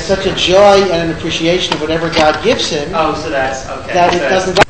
such a joy and an appreciation of whatever God gives him. Oh, so that's okay. That it doesn't.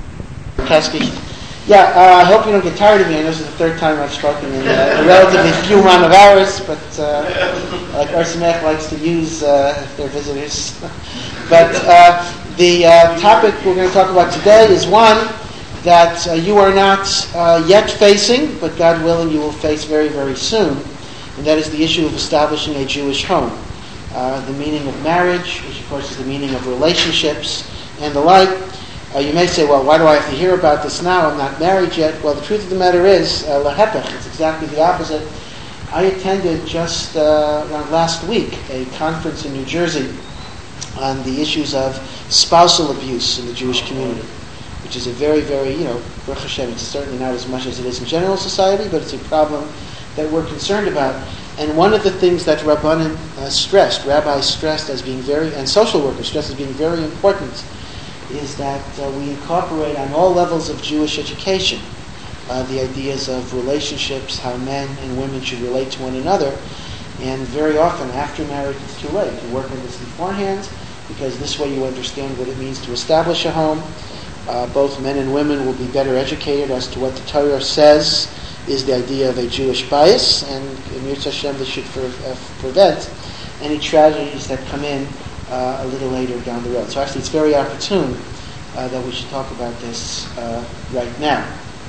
Yeah, I hope you don't get tired of me. I know this is the third time I've spoken in a relatively few amount of hours, but like Arsimech likes to use if they're visitors. But the topic we're going to talk about today is one that you are not yet facing, but God willing you will face very, very soon, and that is the issue of establishing a Jewish home. The meaning of marriage, which of course is the meaning of relationships and the like. You may say, well, why do I have to hear about this now? I'm not married yet. Well, the truth of the matter is, lahepech, it's exactly the opposite. I attended just around last week a conference in New Jersey on the issues of spousal abuse in the Jewish community, which is a very, very, Baruch Hashem, it's certainly not as much as it is in general society, but it's a problem that we're concerned about. And one of the things that rabbis stressed as being very, and social workers stressed as being very important, is that we incorporate on all levels of Jewish education the ideas of relationships, how men and women should relate to one another. And very often after marriage it's too late. You work on this beforehand, because this way you understand what it means to establish a home. Both men and women will be better educated as to what the Torah says is the idea of a Jewish bias, and in Yirtzeh Hashem this should prevent any tragedies that come in a little later down the road. So actually it's very opportune that we should talk about this right now.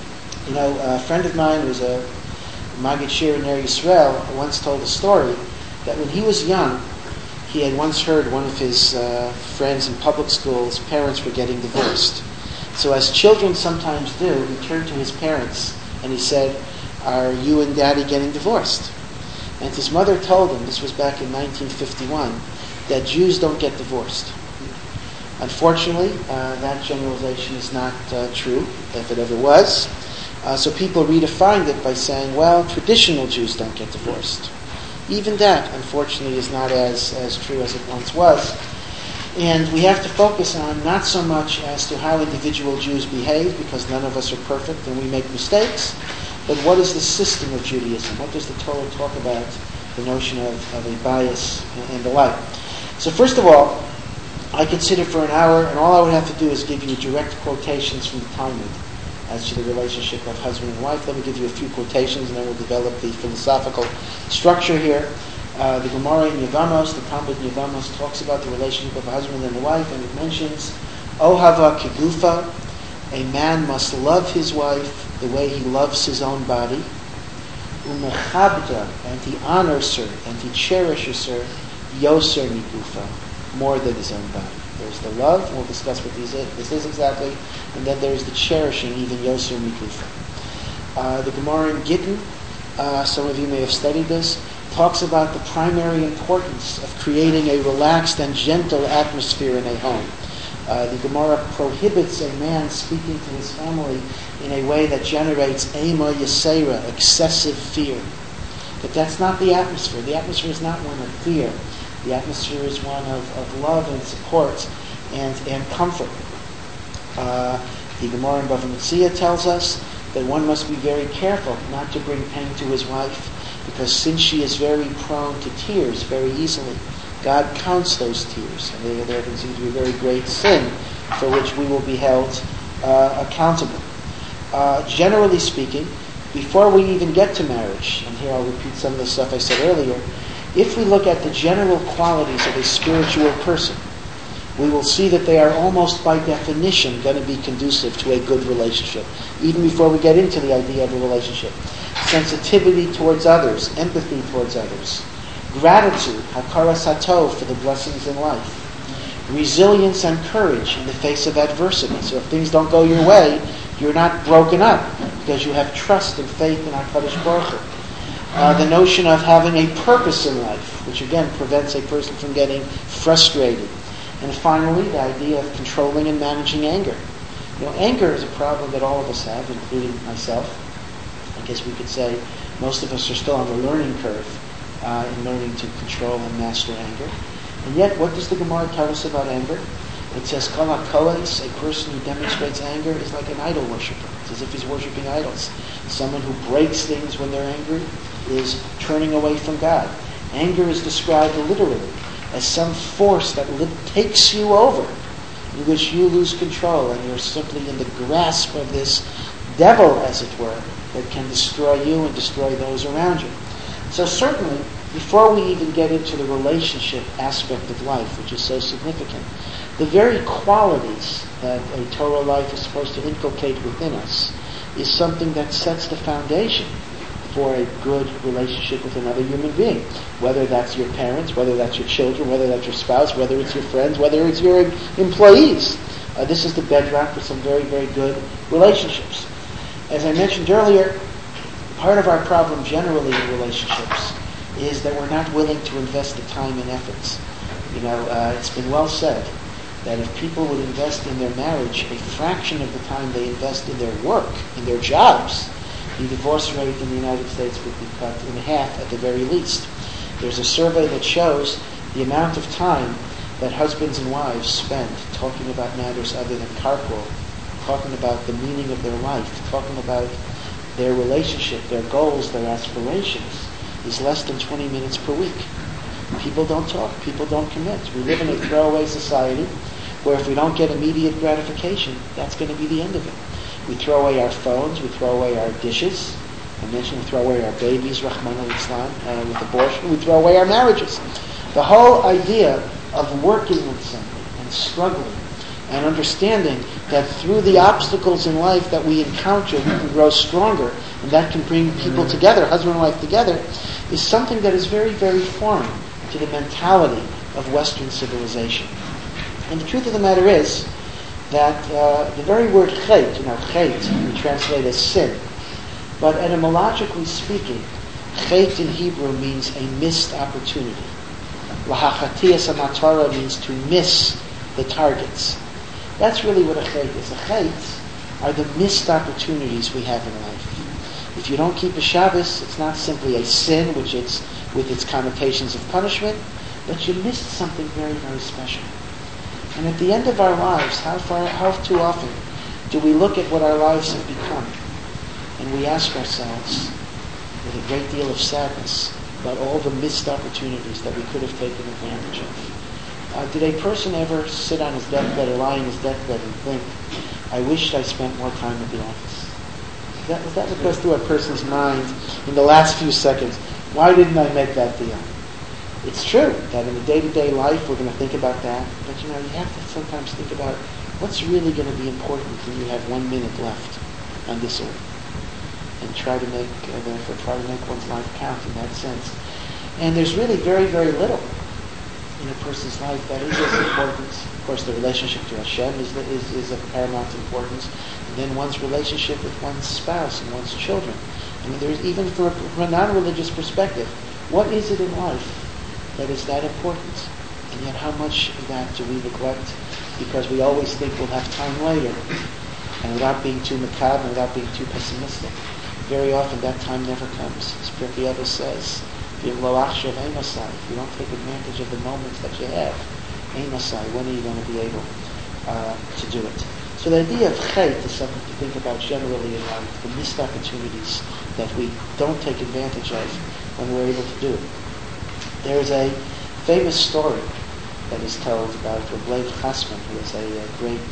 A friend of mine who was a Maggid Shir in Eretz Yisrael once told a story that when he was young, he had once heard one of his friends in public school's parents were getting divorced. So as children sometimes do, he turned to his parents and he said, "Are you and Daddy getting divorced?" And his mother told him, this was back in 1951, that Jews don't get divorced. Unfortunately, that generalization is not true, if it ever was. So people redefined it by saying, well, traditional Jews don't get divorced. Even that, unfortunately, is not as true as it once was. And we have to focus on not so much as to how individual Jews behave, because none of us are perfect and we make mistakes, but what is the system of Judaism? What does the Torah talk about, the notion of a bias and the like? So first of all, I could sit here for an hour, and all I would have to do is give you direct quotations from the Talmud as to the relationship of husband and wife. Let me give you a few quotations, and then we'll develop the philosophical structure here. The Gemara in Yevamos, the Talmud in Yevamos, talks about the relationship of a husband and a wife, and it mentions, Ohava kegufa, a man must love his wife the way he loves his own body, umechabda, and he honors her, and he cherishes her, yoser migufa, more than his own body. There's the love, and we'll discuss what this is exactly, and then there's the cherishing, even yoser migufa. The Gemara in Gittin, some of you may have studied this, talks about the primary importance of creating a relaxed and gentle atmosphere in a home. The Gemara prohibits a man speaking to his family in a way that generates ema yasera, excessive fear. But that's not the atmosphere. The atmosphere is not one of fear. The atmosphere is one of love and support and comfort. The Gemara in Bava Metzia tells us that one must be very careful not to bring pain to his wife, because since she is very prone to tears very easily, God counts those tears, and there can seem to be a very great sin for which we will be held accountable. Generally speaking, before we even get to marriage, and here I'll repeat some of the stuff I said earlier, if we look at the general qualities of a spiritual person, we will see that they are almost by definition going to be conducive to a good relationship, even before we get into the idea of a relationship. Sensitivity towards others, empathy towards others, gratitude, hakaras hatov, for the blessings in life, resilience and courage in the face of adversity. So if things don't go your way, you're not broken up, because you have trust and faith in HaKadosh Baruch Hu. The notion of having a purpose in life, which again prevents a person from getting frustrated. And finally, the idea of controlling and managing anger. Anger is a problem that all of us have, including myself. I guess we could say most of us are still on the learning curve in learning to control and master anger. And yet, what does the Gemara tell us about anger? It says, Kol HaKohes, a person who demonstrates anger is like an idol worshiper. It's as if he's worshiping idols. Someone who breaks things when they're angry is turning away from God. Anger is described literally as some force that takes you over, in which you lose control and you're simply in the grasp of this devil, as it were, that can destroy you and destroy those around you. So certainly, before we even get into the relationship aspect of life, which is so significant, the very qualities that a Torah life is supposed to inculcate within us is something that sets the foundation for a good relationship with another human being. Whether that's your parents, whether that's your children, whether that's your spouse, whether it's your friends, whether it's your employees. This is the bedrock for some very, very good relationships. As I mentioned earlier, part of our problem generally in relationships is that we're not willing to invest the time and efforts. It's been well said that if people would invest in their marriage a fraction of the time they invest in their work, in their jobs, the divorce rate in the United States would be cut in half at the very least. There's a survey that shows the amount of time that husbands and wives spend talking about matters other than carpool, talking about the meaning of their life, talking about their relationship, their goals, their aspirations, is less than 20 minutes per week. People don't talk. People don't commit. We live in a throwaway society where if we don't get immediate gratification, that's going to be the end of it. We throw away our phones. We throw away our dishes. I mentioned we throw away our babies, Rahman al-Islam, with abortion. We throw away our marriages. The whole idea of working with something and struggling and understanding that through the obstacles in life that we encounter, we can grow stronger, and that can bring people together, husband and wife together, is something that is very, very foreign to the mentality of Western civilization. And the truth of the matter is that the very word chet, chet, we translate as sin, but etymologically speaking, chet in Hebrew means a missed opportunity. Lahachatiyas amatara means to miss the targets. That's really what a chet is. A chet are the missed opportunities we have in life. If you don't keep a Shabbos, it's not simply a sin, which it's with its connotations of punishment, but you missed something very, very special. And at the end of our lives, how too often do we look at what our lives have become, and we ask ourselves, with a great deal of sadness, about all the missed opportunities that we could have taken advantage of. Did a person ever sit on his deathbed or lie on his deathbed and think, I wished I spent more time at the office? Was that what goes through a person's mind in the last few seconds? Why didn't I make that deal? It's true that in the day-to-day life we're going to think about that, but you have to sometimes think about what's really going to be important when you have 1 minute left on this earth, and try to make one's life count in that sense. And there's really very, very little in a person's life that is as important. Of course, the relationship to Hashem is of paramount importance. And then one's relationship with one's spouse and one's children. I mean, there's even from a non-religious perspective, what is it in life that is that important? And yet how much of that do we neglect because we always think we'll have time later? And without being too macabre, and without being too pessimistic, very often that time never comes. As Pirkei Avos says, if you don't take advantage of the moments that you have, when are you going to be able to do it? So the idea of chet is something to think about generally in life, the missed opportunities that we don't take advantage of when we're able to do it. There is a famous story that is told about Rav Chasman, who was a great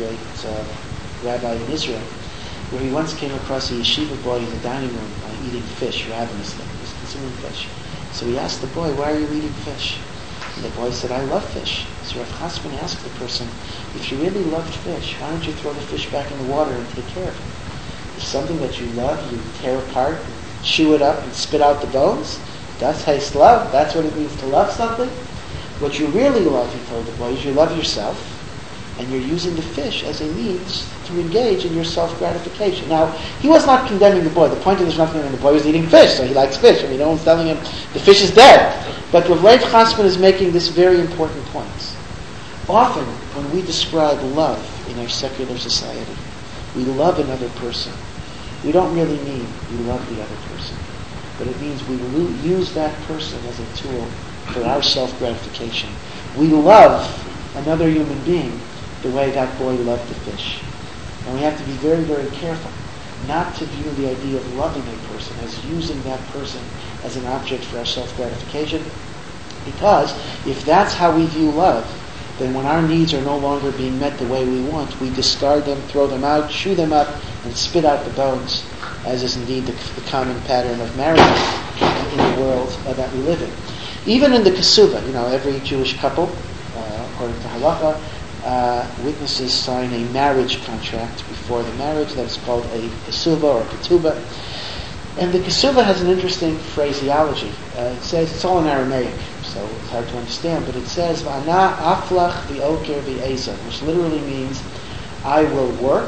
rabbi in Israel, where he once came across a yeshiva boy in the dining room eating fish ravenously. He was consuming fish. So he asked the boy, why are you eating fish? And the boy said, I love fish. So Rav Chasman asked the person, if you really loved fish, why don't you throw the fish back in the water and take care of it? If something that you love, you tear apart, chew it up, and spit out the bones. That's taste love. That's what it means to love something. What you really love, he told the boy, is you love yourself, and you're using the fish as a means to engage in your self-gratification. Now, he was not condemning the boy. The point of this was not condemning the boy. He was eating fish, so he likes fish. I mean, no one's telling him the fish is dead. But Rav Chasman is making this very important point. Often, when we describe love in our secular society, we love another person. We don't really mean we love the other person, but it means we use that person as a tool for our self-gratification. We love another human being the way that boy loved the fish. And we have to be very, very careful not to view the idea of loving a person as using that person as an object for our self-gratification, Because if that's how we view love, then when our needs are no longer being met the way we want, we discard them, throw them out, chew them up, and spit out the bones, as is indeed the common pattern of marriages in the world that we live in. Even in the Kesubah, every Jewish couple, according to Halacha, witnesses sign a marriage contract before the marriage that is called a Kesubah or Ketubah. And the Kesubah has an interesting phraseology. It says, it's all in Aramaic, so it's hard to understand, but it says, V'ana aflach v'oker v'ezah, which literally means, I will work,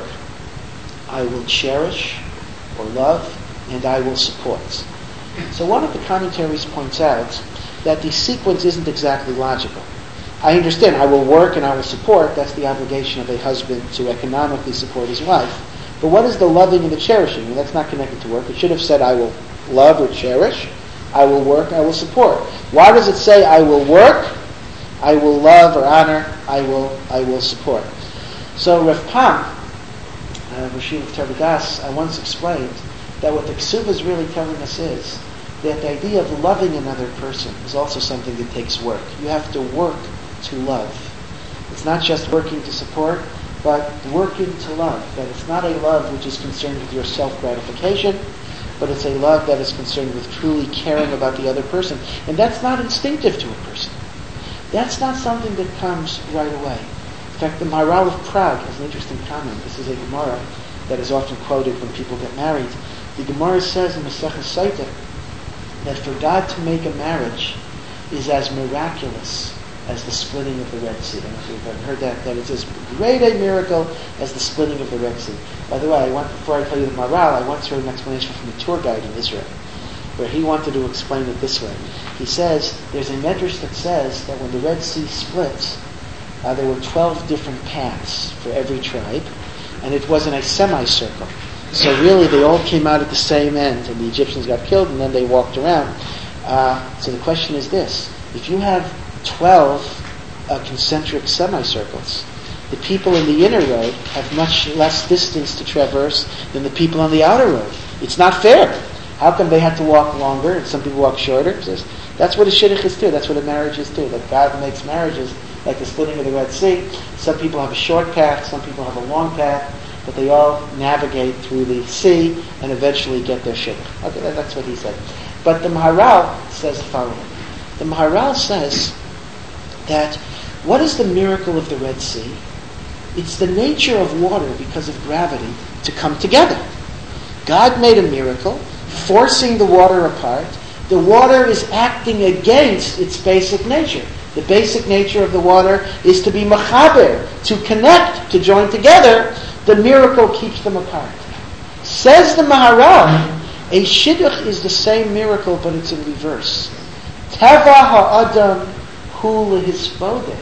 I will cherish, or love, and I will support. So one of the commentaries points out that the sequence isn't exactly logical. I understand, I will work and I will support, that's the obligation of a husband to economically support his wife. But what is the loving and the cherishing? That's not connected to work. It should have said, I will love or cherish, I will work, I will support. Why does it say, I will work, I will love or honor, I will support? So Rav Pam, Roshim of Tervadas, I once explained that what the Kesubah is really telling us is that the idea of loving another person is also something that takes work. You have to work to love. It's not just working to support, but working to love. That it's not a love which is concerned with your self-gratification, but it's a love that is concerned with truly caring about the other person. And that's not instinctive to a person. That's not something that comes right away. In fact, the Maharal of Prague has an interesting comment. This is a Gemara that is often quoted when people get married. The Gemara says in Masechah Sotah that for God to make a marriage is as miraculous as the splitting of the Red Sea. I don't know if you've heard that it's as great a miracle as the splitting of the Red Sea. By the way, before I tell you the Maharal, I once heard an explanation from a tour guide in Israel, where he wanted to explain it this way. He says, there's a medrash that says that when the Red Sea split, there were 12 different paths for every tribe, and it was in a semicircle. So really, they all came out at the same end, and the Egyptians got killed, and then they walked around. So the question is this: if you have 12 concentric semicircles, the people in the inner road have much less distance to traverse than the people on the outer road. It's not fair. How come they had to walk longer and some people walk shorter? That's what a shidduch is too. That's what a marriage is too. That God makes marriages like the splitting of the Red Sea. Some people have a short path, some people have a long path, but they all navigate through the sea and eventually get their shidduch. Okay, that's what he said. But the Maharal says the following. The Maharal says that what is the miracle of the Red Sea? It's the nature of water, because of gravity, to come together. God made a miracle, forcing the water apart. The water is acting against its basic nature. The basic nature of the water is to be machaber, to connect, to join together. The miracle keeps them apart. Says the Maharal, a shidduch is the same miracle, but it's in reverse. Teva ha'adam hu lehisbodet.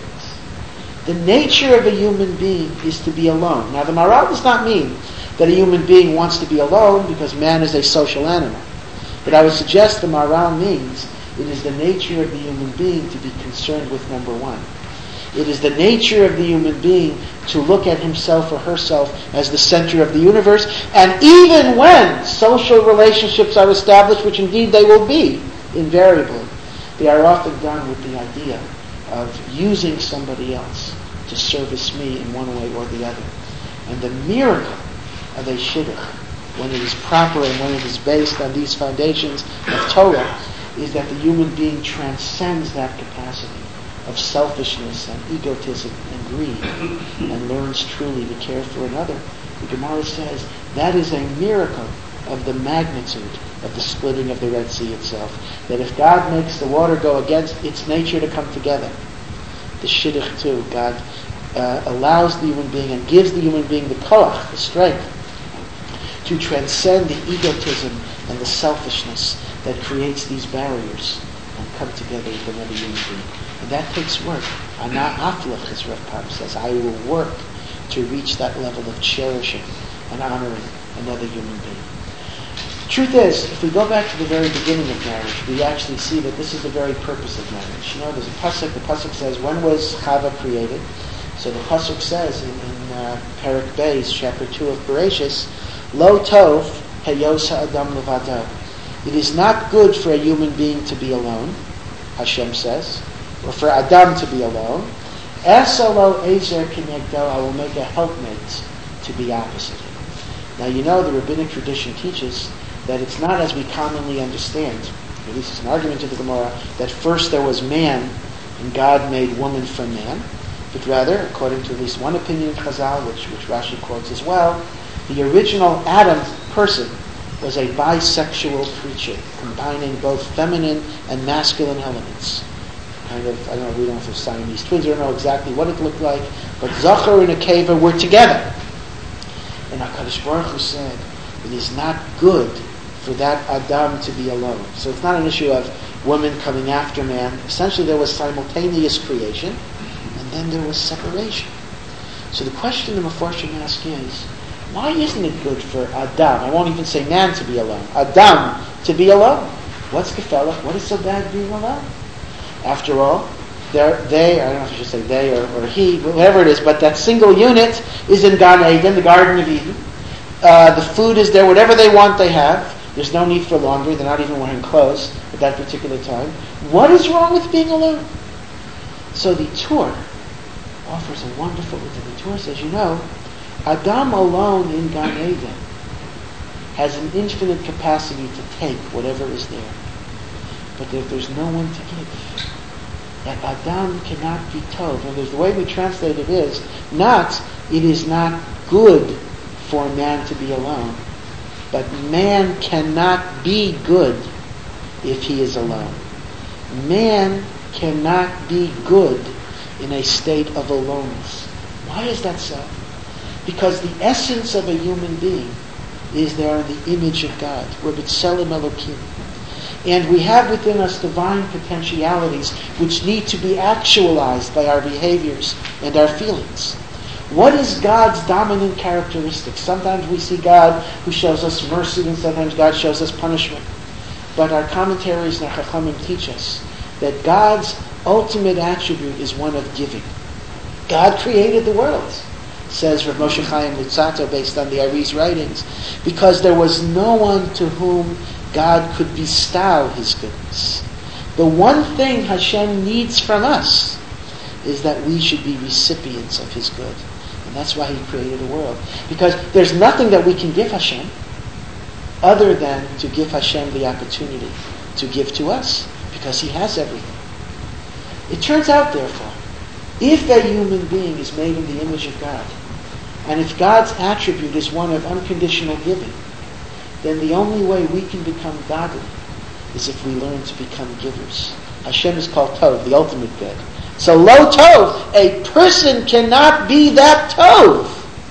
The nature of a human being is to be alone. Now, the Maharal does not mean that a human being wants to be alone because man is a social animal. But I would suggest the Maharal means it is the nature of the human being to be concerned with number one. It is the nature of the human being to look at himself or herself as the center of the universe. And even when social relationships are established, which indeed they will be, invariably, they are often done with the idea of using somebody else to service me in one way or the other. And the miracle of a shidduch, when it is proper and when it is based on these foundations of Torah, is that the human being transcends that capacity of selfishness and egotism and greed and learns truly to care for another. The Gemara says that is a miracle of the magnitude of the splitting of the Red Sea itself. That if God makes the water go against its nature to come together, the shidduch too, God allows the human being and gives the human being the koach, the strength, to transcend the egotism and the selfishness that creates these barriers and come together with another human being. And that takes work. Ana aflach, as Rav Pam says, I will work to reach that level of cherishing and honoring another human being. The truth is, if we go back to the very beginning of marriage, we actually see that this is the very purpose of marriage. There's a pasuk. The pasuk says, when was Chava created? So the pasuk says in Perek Beis, chapter 2 of Bereshis, Lo tov heyos ha'adam levado. It is not good for a human being to be alone. Hashem says, or for Adam to be alone. Esalo ezer kinegdo, I will make a helpmate to be opposite him. Now you know the rabbinic tradition teaches that it's not as we commonly understand, at least it's an argument in the Gemara, that first there was man and God made woman from man, but rather, according to at least one opinion in Chazal, which Rashi quotes as well, the original Adam person was a bisexual creature, combining both feminine and masculine elements. Kind of, I don't know, we don't know if it's Siamese twins, I don't know exactly what it looked like, but Zachar and Akeva were together. And HaKadosh Baruch Hu said, it is not good for that Adam to be alone. So it's not an issue of woman coming after man. Essentially there was simultaneous creation, and then there was separation. So the question the Mefarshim ask is, why isn't it good for Adam, I won't even say man, to be alone, Adam to be alone? What's Gefella? What is so bad being alone? After all, they, I don't know if I should say they or he, whatever it is, but that single unit is in Gan Eden, the Garden of Eden. The food is there, whatever they want they have. There's no need for laundry, they're not even wearing clothes at that particular time. What is wrong with being alone? So the Torah offers a wonderful, the Torah says, you know, Adam alone in Gan Eden has an infinite capacity to take whatever is there. But if there's no one to give, that Adam cannot be tov. And the way we translate it is, it is not good for a man to be alone, but man cannot be good if he is alone. Man cannot be good in a state of aloneness. Why is that so? Because the essence of a human being is they are in the image of God. We're B'Tselem Elokim. And we have within us divine potentialities which need to be actualized by our behaviors and our feelings. What is God's dominant characteristic? Sometimes we see God who shows us mercy, and sometimes God shows us punishment. But our commentaries and our Chachamim teach us that God's ultimate attribute is one of giving. God created the world, says Rav Moshe Chaim Lutzato, based on the Ari's writings, because there was no one to whom God could bestow His goodness. The one thing Hashem needs from us is that we should be recipients of His good. And that's why He created the world. Because there's nothing that we can give Hashem other than to give Hashem the opportunity to give to us, because He has everything. It turns out, therefore, if a human being is made in the image of God, and if God's attribute is one of unconditional giving, then the only way we can become godly is if we learn to become givers. Hashem is called Tov, the ultimate good. So lo Tov, a person cannot be that Tov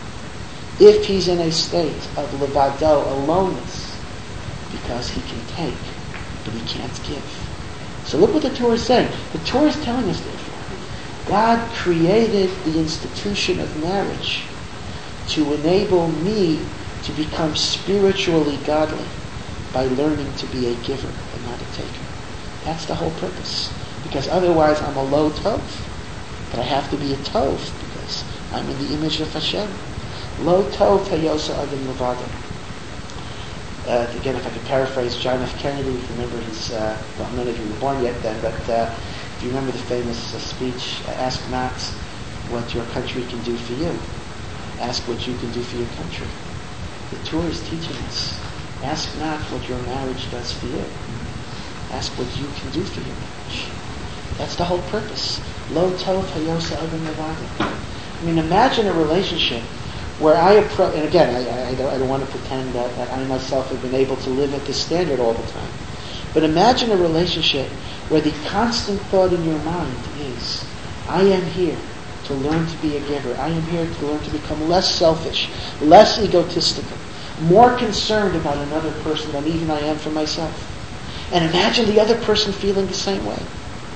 if he's in a state of levado, aloneness, because he can take, but he can't give. So look what the Torah is saying. The Torah is telling us, therefore, God created the institution of marriage to enable me to become spiritually godly by learning to be a giver and not a taker. That's the whole purpose. Because otherwise I'm a low tov. But I have to be a tov because I'm in the image of Hashem. Lo tov hayosa adam levado. Again, if I could paraphrase John F. Kennedy, if you remember his, none of you were born yet then, but if you remember the famous speech, ask not what your country can do for you. Ask what you can do for your country. The Torah is teaching us, ask not what your marriage does for you. Ask what you can do for your marriage. That's the whole purpose. Lo tov hayosa adam levado. I mean, imagine a relationship where I approach, and again, I don't want to pretend that I myself have been able to live at this standard all the time. But imagine a relationship where the constant thought in your mind is, I am here to learn to be a giver. I am here to learn to become less selfish, less egotistical, more concerned about another person than even I am for myself. And imagine the other person feeling the same way.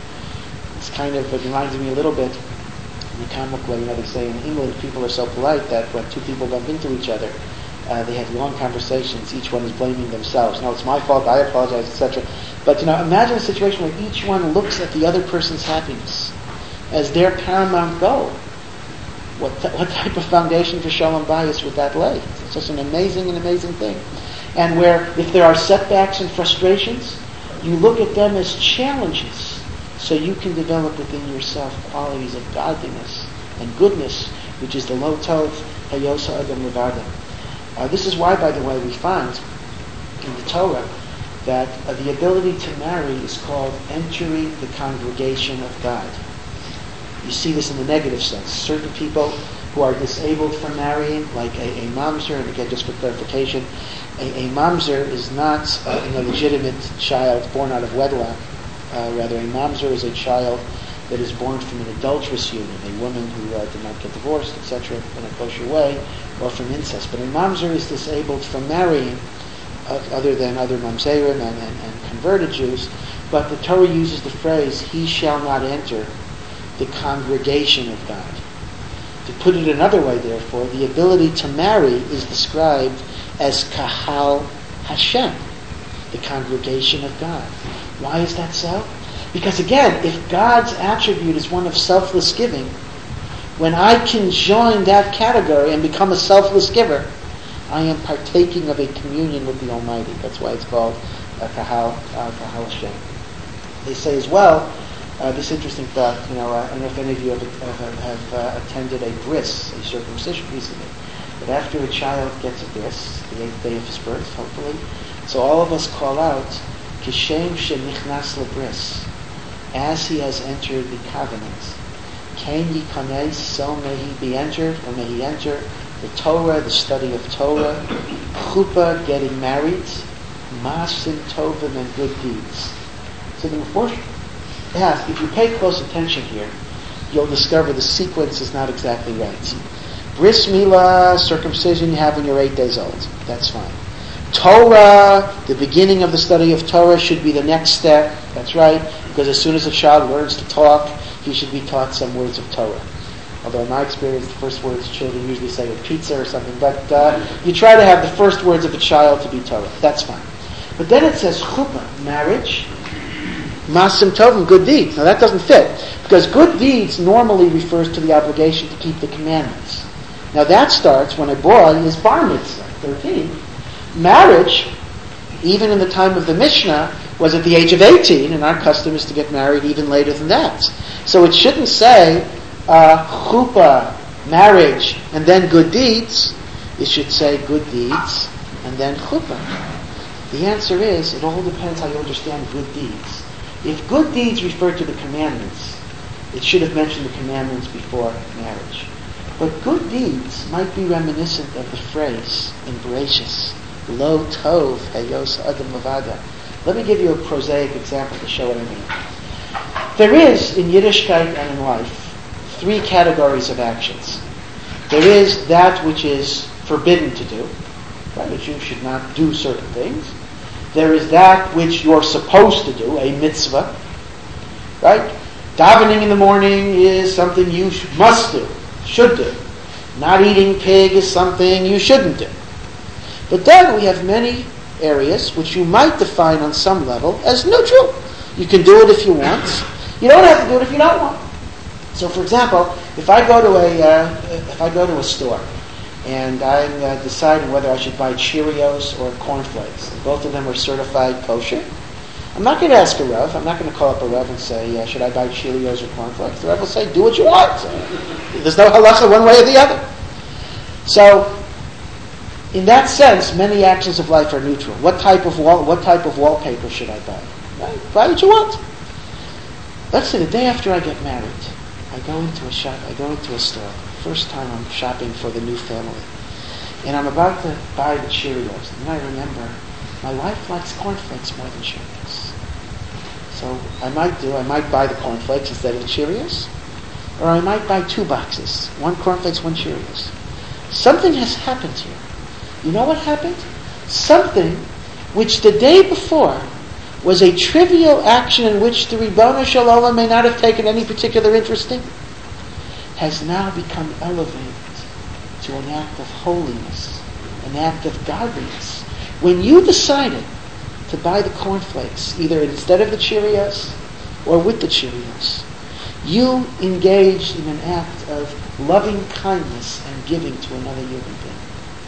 It reminds me a little bit, in the comic way, they say in England people are so polite that when two people bump into each other, they have long conversations, each one is blaming themselves. No, it's my fault, I apologize, etc. But imagine a situation where each one looks at the other person's happiness as their paramount goal. What type of foundation for Shalom Bayis would that lay? It's just an amazing thing. And where if there are setbacks and frustrations, you look at them as challenges so you can develop within yourself qualities of godliness and goodness, which is the lo tov hayosa adam levada. This is why, by the way, we find in the Torah that the ability to marry is called entering the congregation of God. You see this in the negative sense. Certain people who are disabled from marrying, like a mamzer, and again, just for clarification, a mamzer is not a legitimate child born out of wedlock. Rather, a mamzer is a child that is born from an adulterous union, a woman who did not get divorced, etc., in a kosher way, or from incest. But a mamzer is disabled from marrying, other than other mamzerim and converted Jews. But the Torah uses the phrase, he shall not enter the congregation of God. To put it another way, therefore, the ability to marry is described as kahal Hashem, the congregation of God. Why is that so? Because again, if God's attribute is one of selfless giving, when I can join that category and become a selfless giver, I am partaking of a communion with the Almighty. That's why it's called kahal Hashem. They say as well, this interesting thought, I don't know if any of you have attended a bris, a circumcision recently, but after a child gets a bris, the 8th day of his birth, hopefully, so all of us call out, Kishem shenichnas lebris, as he has entered the covenant. Kain yikanes, so may he be entered, or may he enter the Torah, the study of Torah, chuppah, getting married, masim tovim, and good deeds. So the first, if you pay close attention here, you'll discover the sequence is not exactly right. Bris milah, circumcision, you have when you're 8 days old. That's fine. Torah, the beginning of the study of Torah, should be the next step. That's right, because as soon as a child learns to talk, he should be taught some words of Torah. Although in my experience, the first words children usually say are pizza or something, but you try to have the first words of a child to be Torah. That's fine. But then it says chuppah, marriage, masim tovim, good deeds. Now that doesn't fit, because good deeds normally refers to the obligation to keep the commandments. Now that starts when a boy is bar mitzvah, 13. Marriage, even in the time of the Mishnah, was at the age of 18, and our custom is to get married even later than that. So it shouldn't say chuppah, marriage, and then good deeds. It should say good deeds, and then chuppah. The answer is, it all depends how you understand good deeds. If good deeds refer to the commandments, it should have mentioned the commandments before marriage. But good deeds might be reminiscent of the phrase in Bereshis, lo tov hayos adam levada. Let me give you a prosaic example to show what I mean. There is, in Yiddishkeit and in life, 3 categories of actions. There is that which is forbidden to do, right? A Jew should not do certain things. There is that which you're supposed to do, a mitzvah, right? Davening in the morning is something you must do, should do. Not eating pig is something you shouldn't do. But then we have many areas which you might define on some level as neutral. You can do it if you want. You don't have to do it if you don't want. So, for example, if I go to a store and I'm deciding whether I should buy Cheerios or cornflakes, and both of them are certified kosher, I'm not going to ask a Rav. I'm not going to call up a Rav and say, should I buy Cheerios or cornflakes? The Rav will say, do what you want. There's no halacha one way or the other. So, in that sense, many actions of life are neutral. What type of wallpaper should I buy? Right? Buy what you want. Let's say the day after I get married, I go into a shop. I go into a store. First time I'm shopping for the new family, and I'm about to buy the Cheerios. And then I remember my wife likes cornflakes more than Cheerios. So I might buy the cornflakes instead of the Cheerios, or I might buy 2 boxes, 1 cornflakes, 1 Cheerios. Something has happened here. You know what happened? Something which the day before was a trivial action in which the Ribbono Shel Olam may not have taken any particular interest in, has now become elevated to an act of holiness, an act of godliness. When you decided to buy the cornflakes, either instead of the Cheerios or with the Cheerios, you engaged in an act of loving kindness and giving to another human being.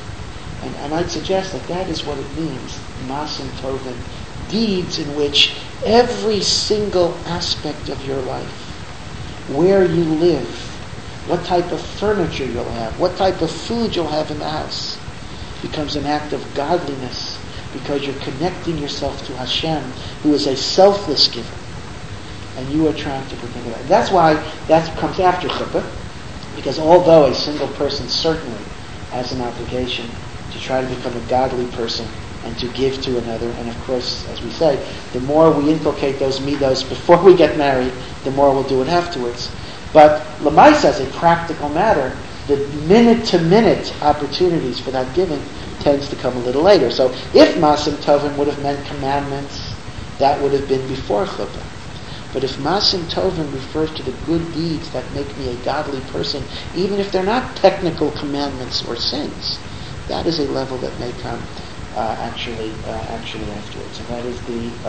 And I might suggest that is what it means, masim tovim, deeds in which Every single aspect of your life, where you live, what type of furniture you'll have, what type of food you'll have in the house, becomes an act of godliness because you're connecting yourself to Hashem, who is a selfless giver. And you are trying to protect that. That's why that comes after chuppah, because although a single person certainly has an obligation to try to become a godly person and to give to another, and of course, as we say, the more we inculcate those midos before we get married, the more we'll do it afterwards. But l'maisa, as a practical matter, the minute-to-minute opportunities for that giving tends to come a little later. So if Masim Tovim would have meant commandments, that would have been before chuppah. But if Masim Tovim refers to the good deeds that make me a godly person, even if they're not technical commandments or sins, that is a level that may come actually afterwards. And that is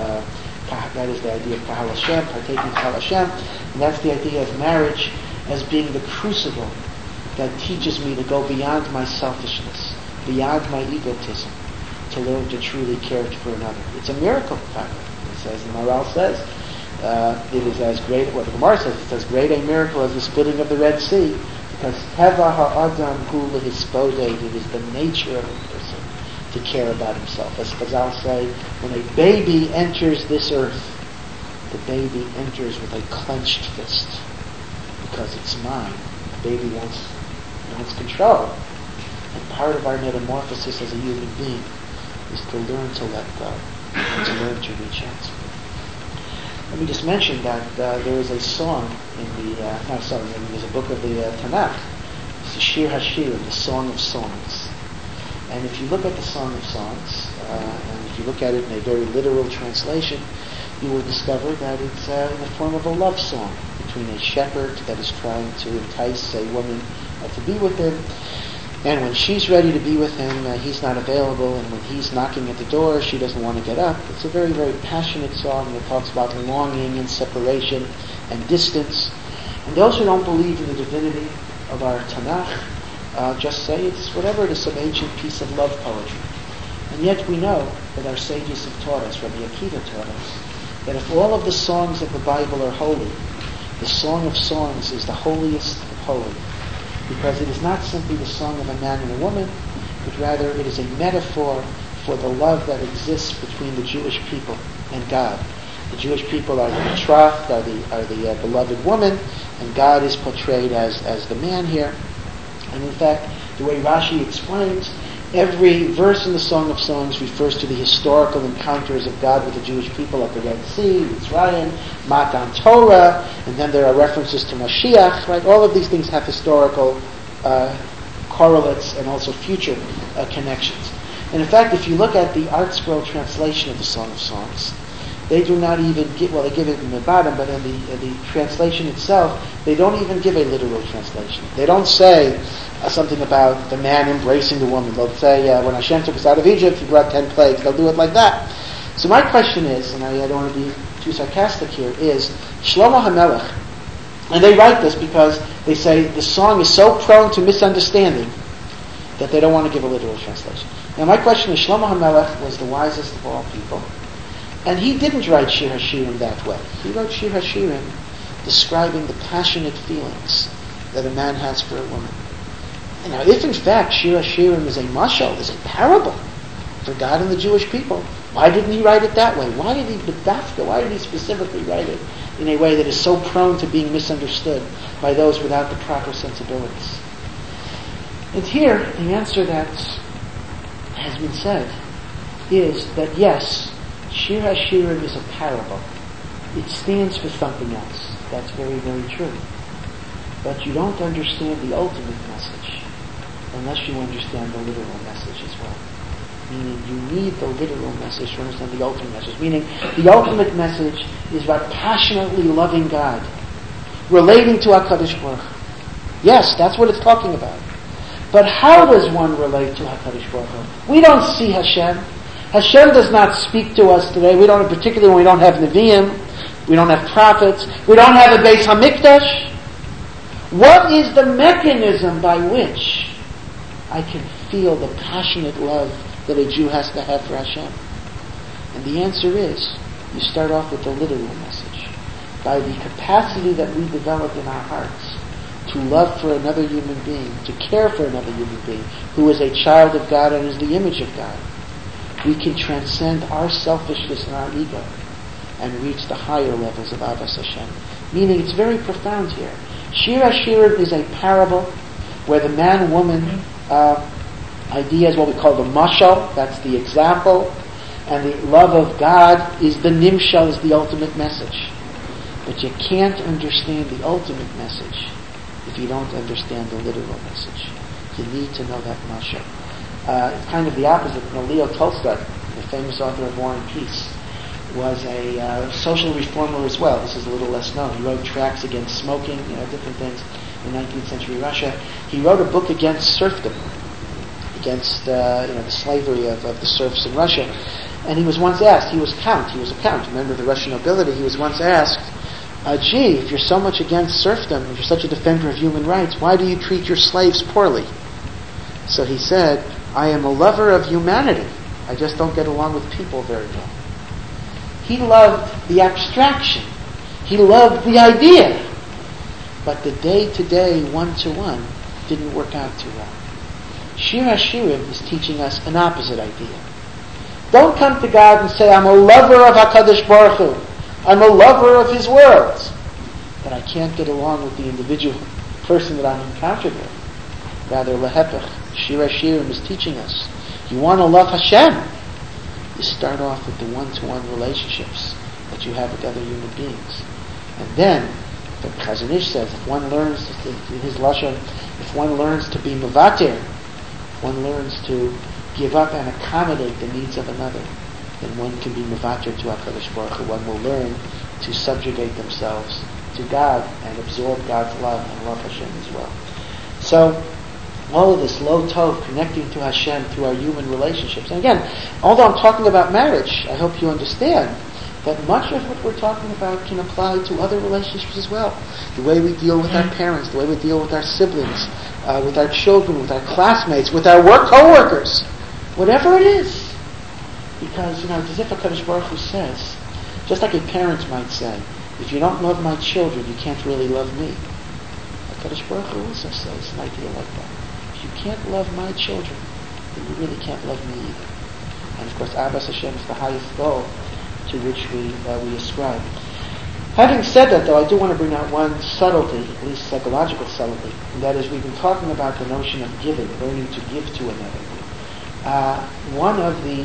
the idea of Kahal Hashem, partaking of Kahal Hashem, and that's the idea of marriage as being the crucible that teaches me to go beyond my selfishness, beyond my egotism, to learn to truly care for another. It's a miracle, it says, the Maral says, it is as great, what the Gemara says, it's as great a miracle as the splitting of the Red Sea, because Teva ha'adam hu lehispoded, it is the nature of a person to care about himself. As Chazal say, when a baby enters this earth, the baby enters with a clenched fist, because it's mine. The baby wants control. And part of our metamorphosis as a human being is to learn to let go, and to learn to reach out. Let me just mention that there is a song in there's a book of the Tanakh. It's the Shir HaShirim, the Song of Songs. And if you look at the Song of Songs, and if you look at it in a very literal translation, you will discover that it's in the form of a love song between a shepherd that is trying to entice a woman to be with him. And when she's ready to be with him, he's not available, and when he's knocking at the door, she doesn't want to get up. It's a very, very passionate song that talks about longing and separation and distance. And those who don't believe in the divinity of our Tanakh just say it's whatever, it is some ancient piece of love poetry. And yet we know that our sages have taught us, Rabbi Akiva taught us, that if all of the songs of the Bible are holy, the Song of Songs is the holiest of holy. Because it is not simply the song of a man and a woman, but rather it is a metaphor for the love that exists between the Jewish people and God. The Jewish people are the betrothed, are the beloved woman, and God is portrayed as the man here. And in fact, the way Rashi explains, every verse in the Song of Songs refers to the historical encounters of God with the Jewish people at the Red Sea, Mitzrayim, Matan Torah, and then there are references to Mashiach, right? All of these things have historical correlates and also future connections. And in fact, if you look at the Art Scroll translation of the Song of Songs, they do not even they give it in the bottom, but in the translation itself, they don't even give a literal translation. They don't say something about the man embracing the woman. They'll say, when Hashem took us out of Egypt, He brought 10 plagues. They'll do it like that. So my question is, and I don't want to be too sarcastic here, is Shlomo HaMelech, and they write this because they say the song is so prone to misunderstanding that they don't want to give a literal translation. Now my question is, Shlomo HaMelech was the wisest of all people, and he didn't write Shir HaShirim that way. He wrote Shir HaShirim describing the passionate feelings that a man has for a woman. And now, if in fact Shir HaShirim is a mashal, is a parable for God and the Jewish people, why didn't he write it that way? Why did he specifically write it in a way that is so prone to being misunderstood by those without the proper sensibilities? And here, the answer that has been said is that yes, Shir HaShirim is a parable. It stands for something else. That's very, very true. But you don't understand the ultimate message unless you understand the literal message as well. Meaning you need the literal message to understand the ultimate message. Meaning the ultimate message is about passionately loving God, relating to HaKadosh Baruch Hu. Yes, that's what it's talking about. But how does one relate to HaKadosh Baruch Hu? We don't see Hashem. Hashem does not speak to us today. We don't, particularly when we don't have Nevi'im, we don't have prophets, we don't have a Beis HaMikdash. What is the mechanism by which I can feel the passionate love that a Jew has to have for Hashem? And the answer is You start off with the literal message. By the capacity that we develop in our hearts to love for another human being, to care for another human being who is a child of God and is the image of God, we can transcend our selfishness and our ego and reach the higher levels of Avas Hashem. Meaning, it's very profound here. Shir HaShirim is a parable where the man-woman idea is what we call the mashal, that's the example, and the love of God is the nimshal, is the ultimate message. But you can't understand the ultimate message if you don't understand the literal message. You need to know that mashal. It's kind of the opposite. Leo Tolstoy, the famous author of War and Peace, was a social reformer as well. This is a little less known. He wrote tracts against smoking, different things in 19th century Russia. He wrote a book against serfdom, against the slavery of the serfs in Russia. And he was once asked, he was a count, a member of the Russian nobility, he was once asked, gee, if you're so much against serfdom, if you're such a defender of human rights, why do you treat your slaves poorly? So he said, I am a lover of humanity. I just don't get along with people very well. He loved the abstraction. He loved the idea. But the day-to-day, one-to-one, didn't work out too well. Shir HaShirim is teaching us an opposite idea. Don't come to God and say, I'm a lover of HaKadosh Baruch Hu. I'm a lover of His worlds. But I can't get along with the individual person that I'm encountered with. Rather, lehepech. Shir HaShirim is teaching us. You want to love Hashem? You start off with the one-to-one relationships that you have with other human beings. And then, the Chazon Ish says, if one learns, in his lashon, if one learns to be mevater, if one learns to give up and accommodate the needs of another, then one can be mevater to HaKadosh Baruch Hu. One will learn to subjugate themselves to God and absorb God's love and love Hashem as well. So, all of this lo tov, connecting to Hashem through our human relationships. And again, although I'm talking about marriage, I hope you understand that much of what we're talking about can apply to other relationships as well. The way we deal with our parents, the way we deal with our siblings, with our children, with our classmates, with our co-workers, whatever it is. Because, it's as if HaKadosh Baruch Hu says, just like a parent might say, if you don't love my children, you can't really love me. HaKadosh Baruch Hu also says an idea like that. If you can't love my children, then you really can't love me either. And of course, Avas Hashem is the highest goal to which we ascribe. Having said that, though, I do want to bring out one subtlety, at least psychological subtlety, and that is we've been talking about the notion of giving, learning to give to another. One of the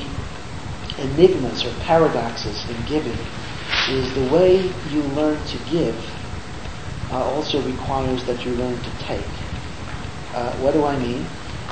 enigmas or paradoxes in giving is the way you learn to give also requires that you learn to take. What do I mean?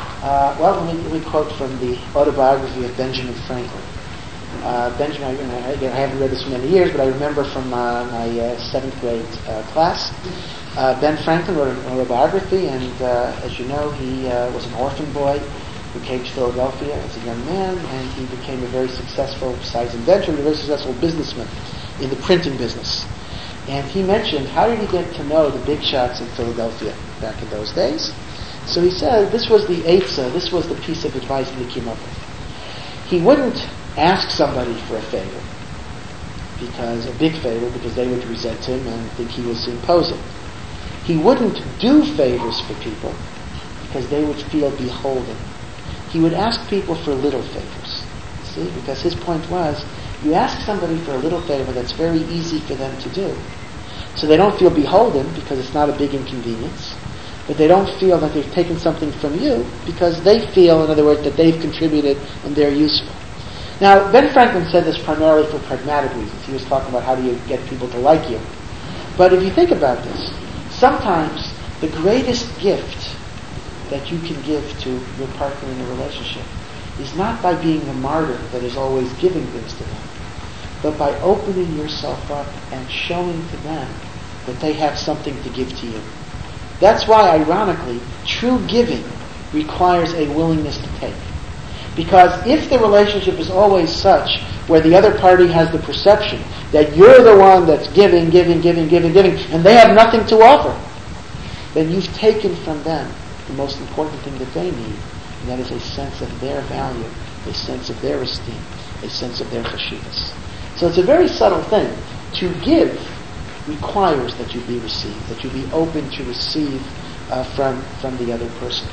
Let me quote from the autobiography of Benjamin Franklin. Benjamin, I haven't read this for many years, but I remember from my 7th grade class. Ben Franklin wrote an autobiography, and as you know, he was an orphan boy who came to Philadelphia as a young man, and he became a very successful, besides inventor, a very successful businessman in the printing business. And he mentioned, how did he get to know the big shots in Philadelphia back in those days? So he said, this was the eitzah, this was the piece of advice that he came up with. He wouldn't ask somebody for a favor, because a big favor, because they would resent him and think he was imposing. He wouldn't do favors for people, because they would feel beholden. He would ask people for little favors. See, because his point was, you ask somebody for a little favor that's very easy for them to do. So they don't feel beholden because it's not a big inconvenience, but they don't feel that they've taken something from you because they feel, in other words, that they've contributed and they're useful. Now, Ben Franklin said this primarily for pragmatic reasons. He was talking about how do you get people to like you. But if you think about this, sometimes the greatest gift that you can give to your partner in a relationship is not by being the martyr that is always giving things to them, but by opening yourself up and showing to them that they have something to give to you. That's why, ironically, true giving requires a willingness to take. Because if the relationship is always such where the other party has the perception that you're the one that's giving, and they have nothing to offer, then you've taken from them the most important thing that they need, and that is a sense of their value, a sense of their esteem, a sense of their cheshivas. So it's a very subtle thing. To give requires that you be received, that you be open to receive from the other person.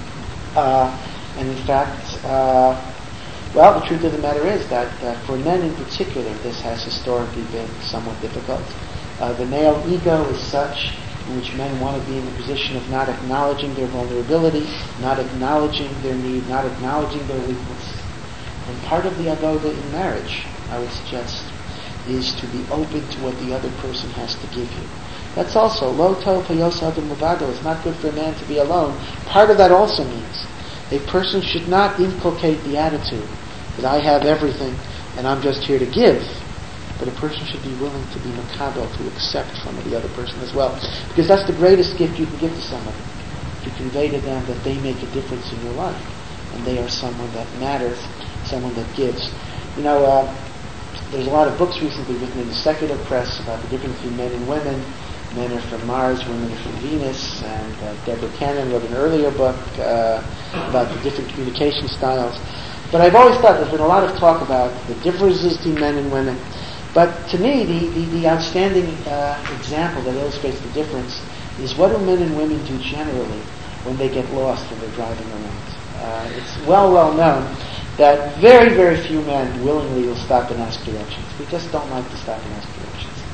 And in fact, the truth of the matter is that for men in particular, this has historically been somewhat difficult. The male ego is such in which men want to be in the position of not acknowledging their vulnerability, not acknowledging their need, not acknowledging their weakness. And part of the avoda in marriage, I would suggest, is to be open to what the other person has to give you. That's also, lo tov hayos adam levado, it's not good for a man to be alone. Part of that also means a person should not inculcate the attitude that I have everything and I'm just here to give. But a person should be willing to be makabel, to accept from the other person as well. Because that's the greatest gift you can give to somebody. To convey to them that they make a difference in your life. And they are someone that matters, someone that gives. There's a lot of books recently written in the secular press about the difference between men and women. Men are from Mars, women are from Venus. And Deborah Cannon wrote an earlier book about the different communication styles. But I've always thought there's been a lot of talk about the differences between men and women. But to me, the outstanding example that illustrates the difference is what do men and women do generally when they get lost when they're driving around. It's well known that very, very few men willingly will stop and ask directions. We just don't like to stop and ask directions.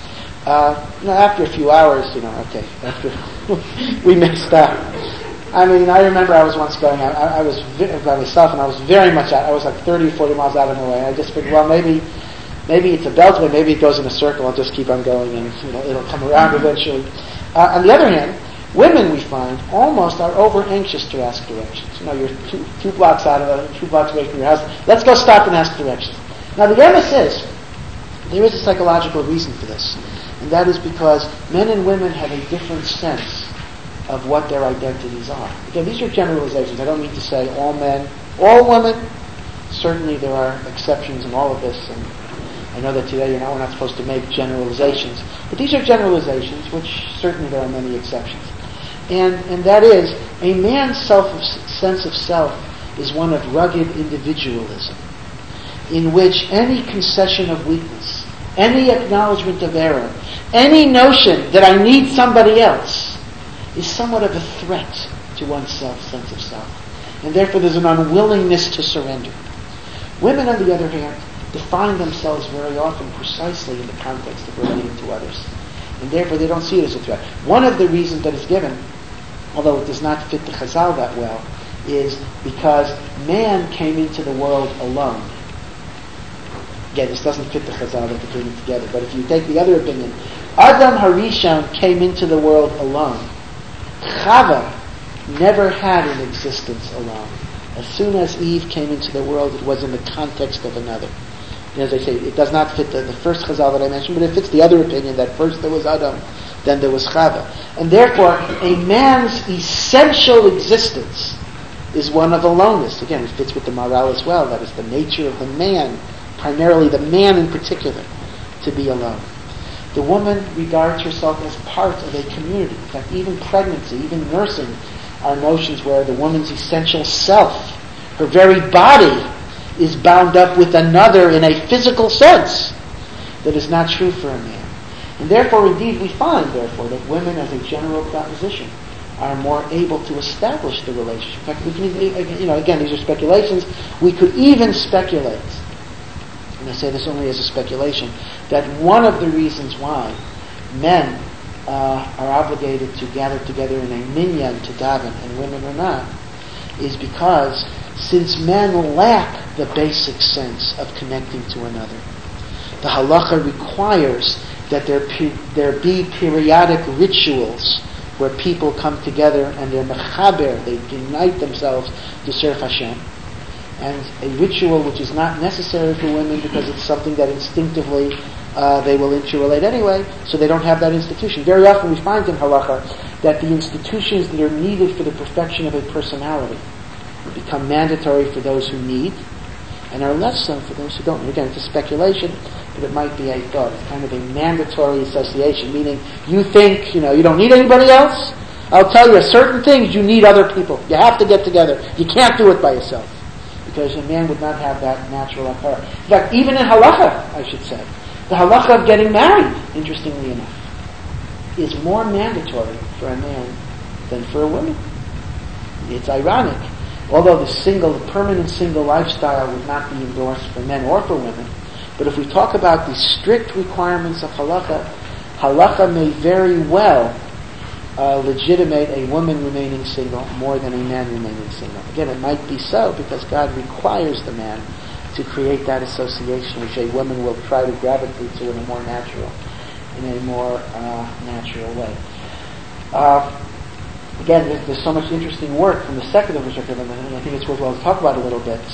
After a few hours, after we may stop. I remember I was once going out, I was by myself, and I was very much out. I was like 30 or 40 miles out of the way. I just figured, well, maybe it's a beltway, maybe it goes in a circle, I'll just keep on going and it'll come around eventually. On the other hand, women, we find, almost are over anxious to ask directions. You're two blocks away from your house, let's go stop and ask directions. Now the emes is, there is a psychological reason for this, and that is because men and women have a different sense of what their identities are. Again, these are generalizations. I don't mean to say all men, all women. Certainly there are exceptions in all of this, and I know that today, we're not supposed to make generalizations. But these are generalizations, which certainly there are many exceptions. And that is, a man's sense of self is one of rugged individualism, in which any concession of weakness, any acknowledgement of error, any notion that I need somebody else is somewhat of a threat to one's sense of self. And therefore there's an unwillingness to surrender. Women, on the other hand, define themselves very often precisely in the context of relating to others. And therefore they don't see it as a threat. One of the reasons that is given, although it does not fit the Chazal that well, is because man came into the world alone. Again, this doesn't fit the Chazal that they came together, but if you take the other opinion, Adam Harishon came into the world alone. Chava never had an existence alone. As soon as Eve came into the world, it was in the context of another. And as I say, it does not fit the first Chazal that I mentioned, but it fits the other opinion that first there was Adam, then there was Chava. And therefore, a man's essential existence is one of aloneness. Again, it fits with the Maharal as well. That is the nature of the man, primarily the man in particular, to be alone. The woman regards herself as part of a community. In fact, even pregnancy, even nursing, are notions where the woman's essential self, her very body, is bound up with another in a physical sense that is not true for a man. And therefore, indeed, we find, therefore, that women, as a general proposition, are more able to establish the relationship. In fact, we can, again, these are speculations. We could even speculate, and I say this only as a speculation, that one of the reasons why men are obligated to gather together in a minyan to daven and women are not, is because since men lack the basic sense of connecting to another, the halacha requires that there be periodic rituals where people come together and they're mechaber, they unite themselves to serve Hashem. And a ritual which is not necessary for women because it's something that instinctively they will interrelate anyway, so they don't have that institution. Very often we find in halacha that the institutions that are needed for the perfection of a personality become mandatory for those who need and are less so for those who don't. And again, it's a speculation, but it might be a thought. It's kind of a mandatory association, meaning you think, you don't need anybody else? I'll tell you, certain things you need other people. You have to get together. You can't do it by yourself. Because a man would not have that natural akara. In fact, even in halacha, I should say, The halacha of getting married, interestingly enough, is more mandatory for a man than for a woman. It's ironic. Although the permanent single lifestyle would not be endorsed for men or for women, but if we talk about the strict requirements of halacha may very well legitimate a woman remaining single more than a man remaining single. Again, it might be so because God requires the man to create that association which a woman will try to gravitate to in a more natural way. Again, there's so much interesting work from the secular perspective, and I think it's worthwhile to talk about a little bit.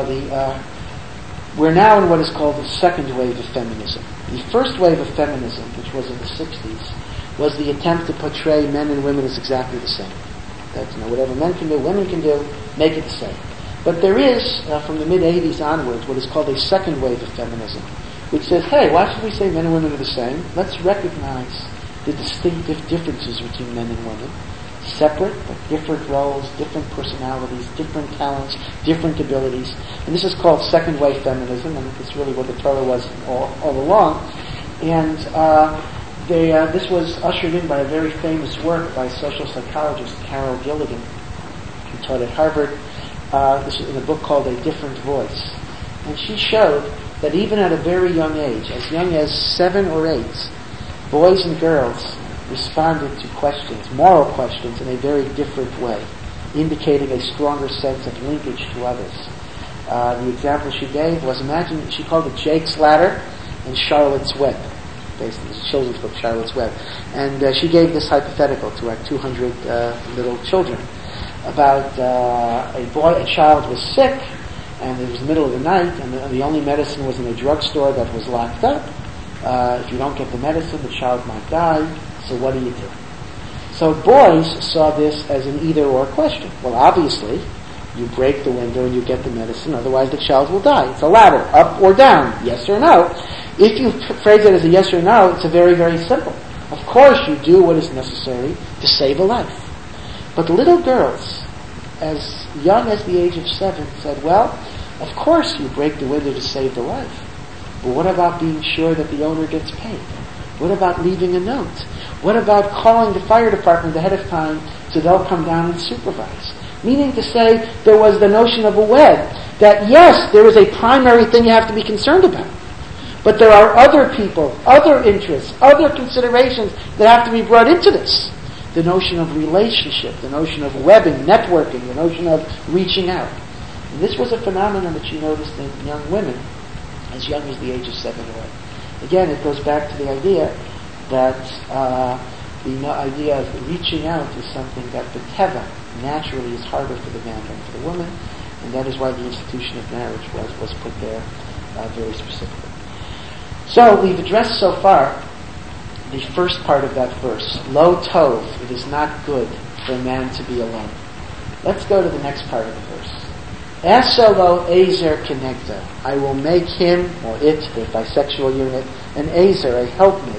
We're now in what is called the second wave of feminism. The first wave of feminism, which was in the 60s, was the attempt to portray men and women as exactly the same. That whatever men can do, women can do, make it the same. But there is, from the mid-80s onwards, what is called a second wave of feminism, which says, hey, why should we say men and women are the same? Let's recognize the distinctive differences between men and women. Separate, but different roles, different personalities, different talents, different abilities. And this is called second wave feminism, and it's really what the Torah was all along. And this was ushered in by a very famous work by social psychologist Carol Gilligan, who taught at Harvard. This is in a book called A Different Voice. And she showed that even at a very young age, as young as 7 or 8, boys and girls responded to questions, moral questions, in a very different way, indicating a stronger sense of linkage to others. The example she gave was, imagine, she called it Jake's Ladder and Charlotte's Web, based on the children's book Charlotte's Web. And she gave this hypothetical to our 200 little children about a child was sick, and it was the middle of the night, and the only medicine was in a drugstore that was locked up. If you don't get the medicine, the child might die. So what do you do? So boys saw this as an either-or question. Well, obviously, you break the window and you get the medicine, otherwise the child will die. It's a ladder, up or down, yes or no. If you phrase it as a yes or no, it's a very, very simple. Of course you do what is necessary to save a life. But little girls, as young as the age of 7, said, well, of course you break the window to save the life. But what about being sure that the owner gets paid? What about leaving a note? What about calling the fire department ahead of time so they'll come down and supervise? Meaning to say, there was the notion of a web, that yes, there is a primary thing you have to be concerned about. But there are other people, other interests, other considerations that have to be brought into this. The notion of relationship, the notion of webbing, networking, the notion of reaching out. And this was a phenomenon that she noticed in young women as young as the age of 7 or 8. Again, it goes back to the idea that the idea of reaching out is something that the teva naturally is harder for the man than for the woman, and that is why the institution of marriage was put there very specifically. So we've addressed so far the first part of that verse. Lo tov, it is not good for a man to be alone. Let's go to the next part of the verse. Asa lo ezer kenegdo. I will make him, or it, the bisexual unit, an ezer, a helpmate,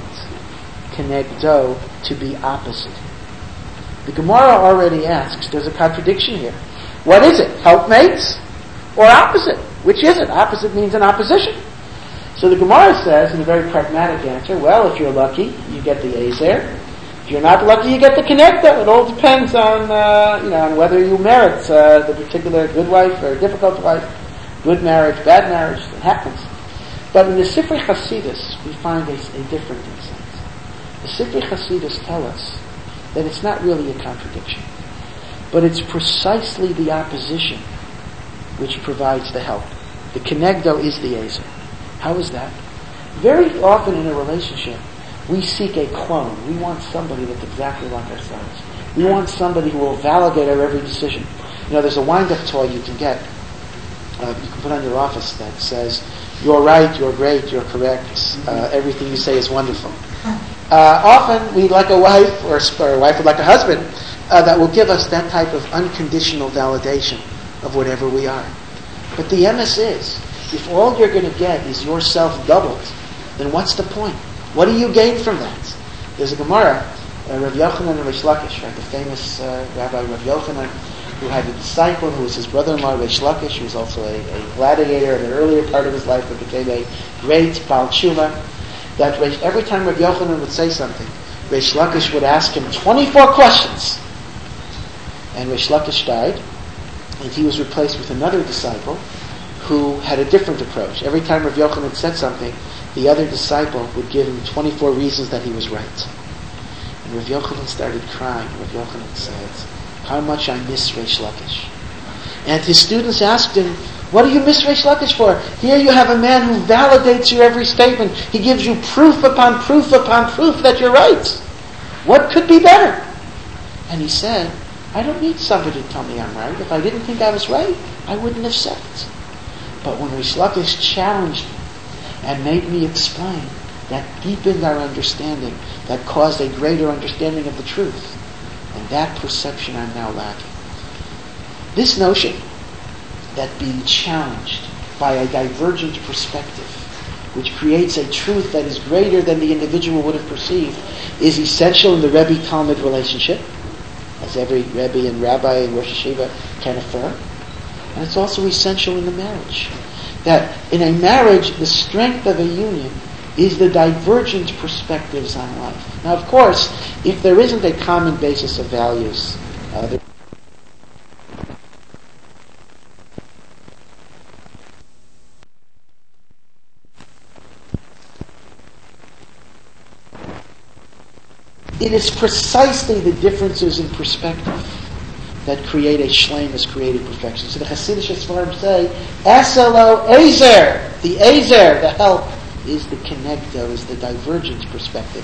kenegdo, to be opposite. The Gemara already asks, there's a contradiction here. What is it? Helpmates or opposite? Which is it? Opposite means an opposition. So the Gemara says, in a very pragmatic answer, well, if you're lucky, you get the ezer. If you're not lucky, you get the kenegdo. It all depends on, on whether you merit the particular good wife or difficult wife, good marriage, bad marriage. It happens. But in the Sifrei Hasidus, we find a different insight. The Sifrei Hasidus tell us that it's not really a contradiction, but it's precisely the opposition which provides the help. The kenegdo is the ezer. How is that? Very often in a relationship, we seek a clone. We want somebody that's exactly like ourselves. We want somebody who will validate our every decision. There's a wind-up toy you can get. You can put on your office that says, you're right, you're great, you're correct, everything you say is wonderful. Often we'd like a wife, or a wife would like a husband, that will give us that type of unconditional validation of whatever we are. But the emes is, if all you're going to get is yourself doubled, then what's the point? What do you gain from that? There's a Gemara, Rav Yochanan and Reish Lakish, right? The famous Rabbi Rav Yochanan, who had a disciple who was his brother-in-law, Reish Lakish, who was also a gladiator in an earlier part of his life, but became a great Baal Tshuva. that every time Rav Yochanan would say something, Reish Lakish would ask him 24 questions. And Reish Lakish died, and he was replaced with another disciple who had a different approach. Every time Rav Yochanan said something, the other disciple would give him 24 reasons that he was right. And Rav Yochanan started crying. Rav Yochanan said, how much I miss Reish Lakish. And his students asked him, what do you miss Reish Lakish for? Here you have a man who validates your every statement. He gives you proof upon proof upon proof that you're right. What could be better? And he said, I don't need somebody to tell me I'm right. If I didn't think I was right, I wouldn't have said it. But when Reish Lakish challenged me and made me explain, that deepened our understanding, that caused a greater understanding of the truth. And that perception I'm now lacking. This notion that being challenged by a divergent perspective, which creates a truth that is greater than the individual would have perceived, is essential in the Rebbe-Talmid relationship, as every Rebbe and Rabbi and Rosh Hashiva can affirm. And it's also essential in the marriage. That in a marriage, the strength of a union is the divergent perspectives on life. Now, of course, if there isn't a common basis of values, it is precisely the differences in perspective that create a shleimus, created perfection. So the Hasidic Sfarim say, Eselo Ezer, the help, is the connecto, is the divergent perspective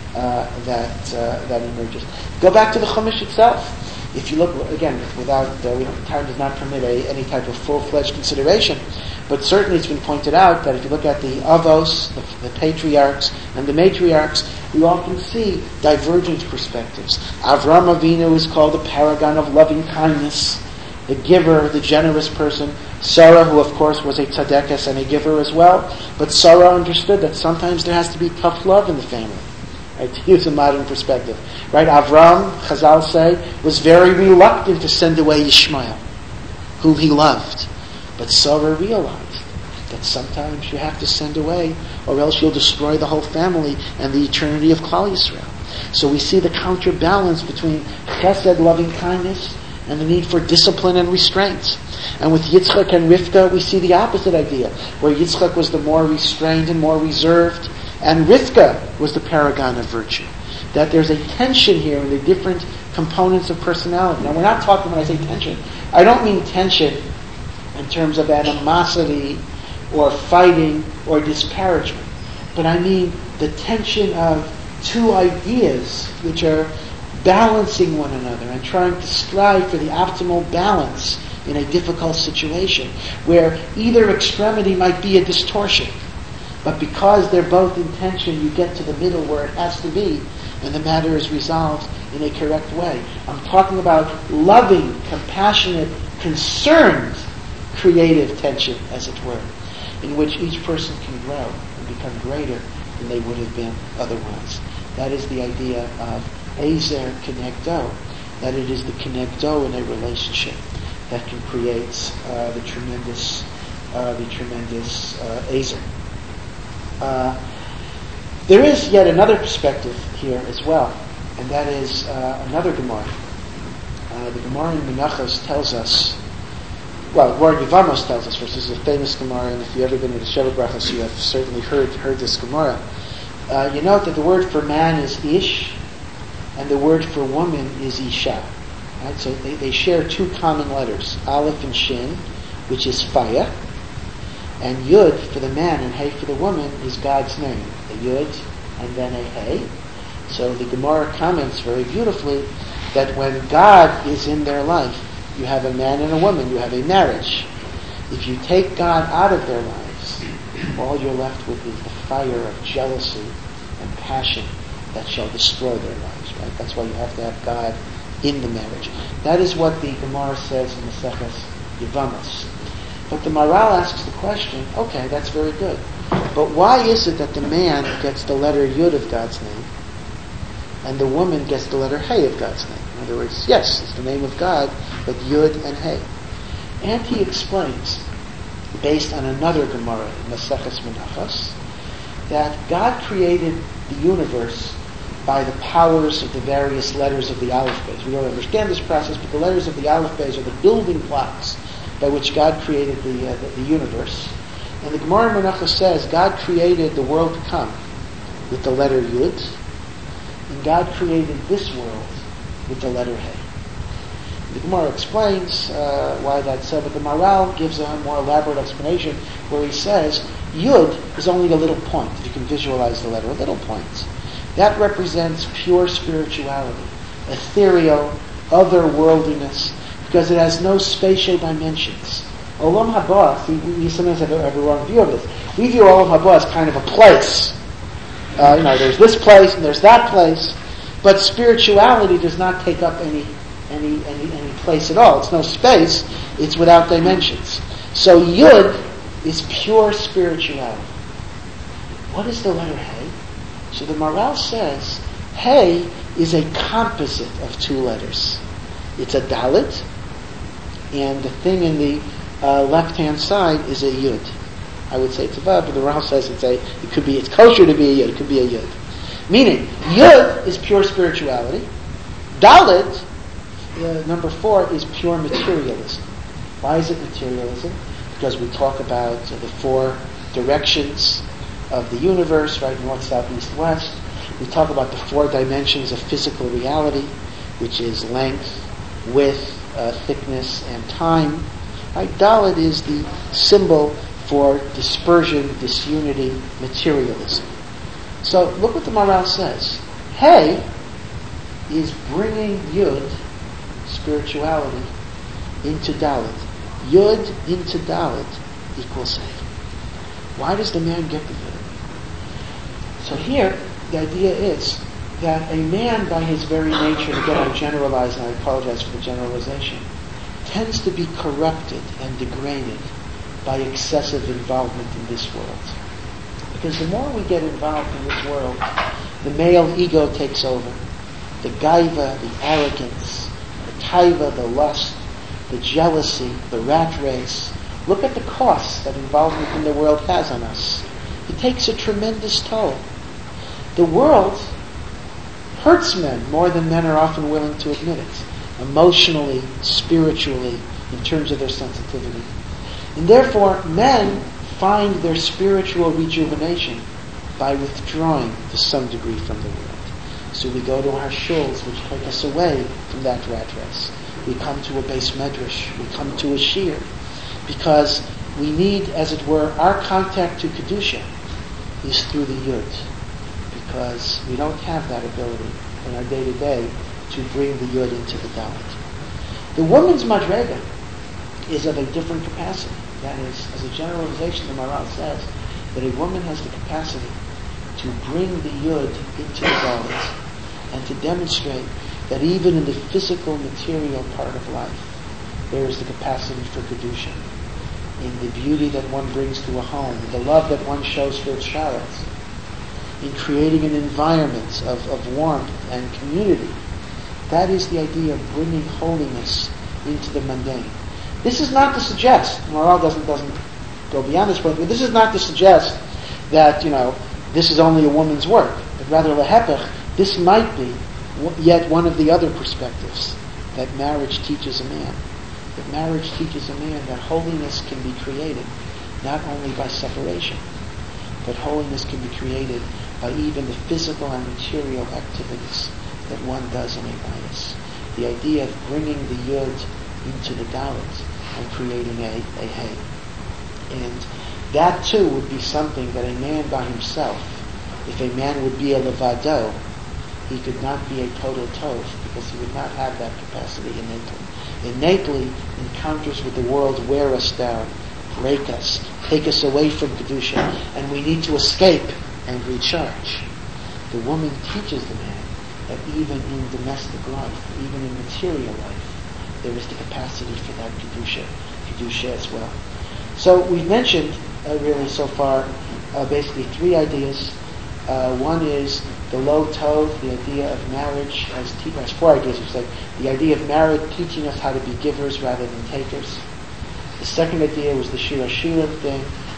that emerges. Go back to the Chumash itself. If you look, again, without, time does not permit any type of full-fledged consideration, but certainly it's been pointed out that if you look at the Avos, the patriarchs, and the matriarchs, you often see divergent perspectives. Avram Avinu is called the paragon of loving kindness, the giver, the generous person. Sarah, who of course was a tzaddikas and a giver as well, but Sarah understood that sometimes there has to be tough love in the family. Right, to use a modern perspective. Right, Avram, Chazal say, was very reluctant to send away Yishmael, whom he loved. But Sarah realized that sometimes you have to send away, or else you'll destroy the whole family and the eternity of Klal Yisrael. So we see the counterbalance between chesed, loving kindness, and the need for discipline and restraint. And with Yitzchak and Rivka, we see the opposite idea, where Yitzchak was the more restrained and more reserved, and Rivka was the paragon of virtue. That there's a tension here in the different components of personality. Now, we're not talking, when I say tension, I don't mean tension in terms of animosity or fighting or disparagement, but I mean the tension of two ideas which are balancing one another and trying to strive for the optimal balance in a difficult situation where either extremity might be a distortion, but because they're both in tension, you get to the middle where it has to be, and the matter is resolved in a correct way. I'm talking about loving, compassionate, concerned, creative tension, as it were, in which each person can grow and become greater than they would have been otherwise. That is the idea of Ezer Kenegdo, that it is the Kenegdo in a relationship that can create the tremendous Ezer. There is yet another perspective here as well, and that is another Gemara. The Gemara in Menachos tells us, well, the Gemara in Yevamos tells us, which is a famous Gemara, and if you've ever been to the Sheva Brachos, you have certainly heard this Gemara. You note that the word for man is Ish, and the word for woman is Isha. Right? So they share two common letters, Aleph and Shin, which is Faya, and Yud for the man and Hey for the woman is God's name. A Yud and then a Hey. So the Gemara comments very beautifully that when God is in their life, you have a man and a woman, you have a marriage. If you take God out of their lives, all you're left with is the fire of jealousy and passion that shall destroy their lives. Right? That's why you have to have God in the marriage. That is what the Gemara says in the Maseches Yevamos. But the Maharal asks the question, okay, that's very good. But why is it that the man gets the letter Yud of God's name and the woman gets the letter Hey of God's name? In other words, yes, it's the name of God, but Yud and Hey. And he explains, based on another Gemara, Maseches Menachos, that God created the universe by the powers of the various letters of the Aleph Beis. We don't understand this process, but the letters of the Aleph Beis are the building blocks by which God created the universe. And the Gemara in Menachos says God created the world to come with the letter Yud, and God created this world with the letter Hey. The Gemara explains why that's so, but the Maharal gives a more elaborate explanation where he says Yud is only a little point, if you can visualize the letter, a little point. That represents pure spirituality, ethereal, otherworldliness, because it has no spatial dimensions. Olam Haba, we sometimes have a wrong view of this. We view Olam Haba as kind of a place. There's this place and there's that place, but spirituality does not take up any place at all. It's no space. It's without dimensions. So Yud is pure spirituality. What is the letter Hey? So the Maharal says Hey is a composite of two letters. It's a Dalet, and the thing in the left-hand side is a Yud. I would say it's a Vav, but the Maharal says it's kosher to be a Yud. It could be a Yud. Meaning, Yud is pure spirituality. Dalet, number 4, is pure materialism. Why is it materialism? Because we talk about the 4 directions of the universe, right? North, south, east, west. We talk about the 4 dimensions of physical reality, which is length, width, thickness, and time. Right? Dalet is the symbol for dispersion, disunity, materialism. So look what the Maharal says. Hey is bringing Yud, spirituality, into Dalet. Yud into Dalet equals Hey. Why does the man get the Yud? So here, the idea is that a man, by his very nature, again I generalize and I apologize for the generalization, tends to be corrupted and degraded by excessive involvement in this world. Because the more we get involved in this world, the male ego takes over. The gaiva, the arrogance, the taiva, the lust, the jealousy, the rat race. Look at the costs that involvement in the world has on us. It takes a tremendous toll. The world hurts men more than men are often willing to admit it. Emotionally, spiritually, in terms of their sensitivity. And therefore, men find their spiritual rejuvenation by withdrawing to some degree from the world. So we go to our shuls, which take us away from that rat race. We come to a base medrash. We come to a shir. Because we need, as it were, our contact to Kedusha is through the Yud. Because we don't have that ability in our day-to-day to bring the Yud into the Dalet. The woman's madrega is of a different capacity. That is, as a generalization, the Maharal says that a woman has the capacity to bring the Yud into the Dalet and to demonstrate that even in the physical, material part of life, there is the capacity for Kedusha. In the beauty that one brings to a home, in the love that one shows for its child, in creating an environment of warmth and community. That is the idea of bringing holiness into the mundane. This is not to suggest, Maharal doesn't go beyond this point, but this is not to suggest that, this is only a woman's work, but rather lehepech, this might be yet one of the other perspectives that marriage teaches a man. That marriage teaches a man that holiness can be created not only by separation, but holiness can be created by even the physical and material activities that one does in a bias. The idea of bringing the Yud into the Dalet and creating a Hey. And that too would be something that a man by himself, if a man would be a levado, he could not be a total tov, because he would not have that capacity innately. Innately, encounters with the world wear us down, break us, take us away from Kedusha, and we need to escape and recharge. The woman teaches the man that even in domestic life, even in material life, there is the capacity for that Kedusha as well. So we've mentioned really so far basically 3 ideas. One is the low tov, the idea of marriage as 4 ideas. It's like the idea of marriage teaching us how to be givers rather than takers. The second idea was the Shir HaShirim thing,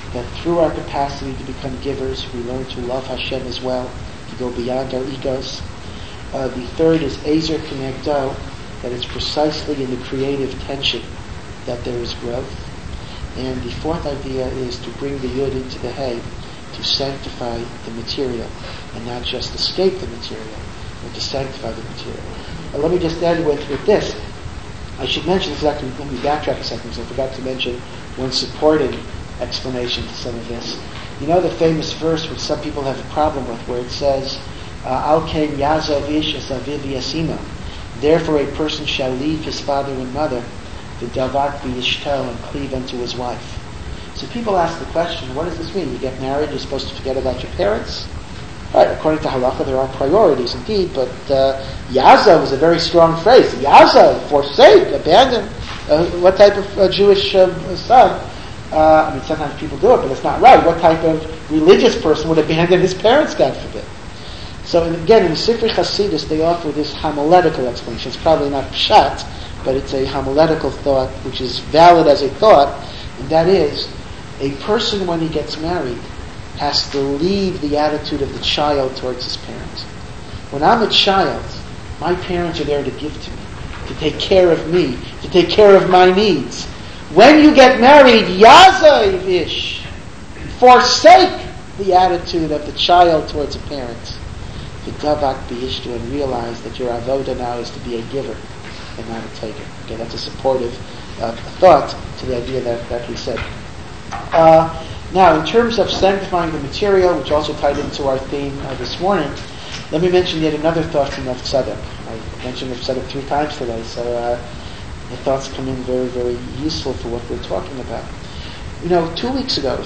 that through our capacity to become givers, we learn to love Hashem as well, to go beyond our egos. The third is Ezer Kenegdo, that it's precisely in the creative tension that there is growth. And the fourth idea is to bring the Yud into the Hay, to sanctify the material, and not just escape the material, but to sanctify the material. Let me just end with this. I should mention, this is actually, let me backtrack a second, because I forgot to mention one supporting explanation to some of this. You know the famous verse which some people have a problem with, where it says, Al ken yazov ish es aviv yasimo. Therefore a person shall leave his father and mother, v'davak b'yishto, and cleave unto his wife. So people ask the question, what does this mean? You get married, you're supposed to forget about your parents? Right, according to halacha, there are priorities indeed, but Yazov is a very strong phrase. Yazov, forsake, abandon. What type of Jewish son? I mean, sometimes people do it, but it's not right. What type of religious person would abandon his parents, God forbid? So again, in Sifrei Chasidus, they offer this homiletical explanation. It's probably not pshat, but it's a homiletical thought, which is valid as a thought, and that is, a person when he gets married has to leave the attitude of the child towards his parents. When I'm a child, my parents are there to give to me, to take care of me, to take care of my needs. When you get married, Yazov ish, forsake the attitude of the child towards a parent. V'davak b'yishto, and realize that your avoda now is to be a giver and not a taker. Okay, that's a supportive thought to the idea that we said. Now, in terms of sanctifying the material, which also tied into our theme this morning, let me mention yet another thought from Rav Tzadok. I mentioned Rav Tzadok 3 times today, so the thoughts come in very, very useful for what we're talking about. 3 weeks ago,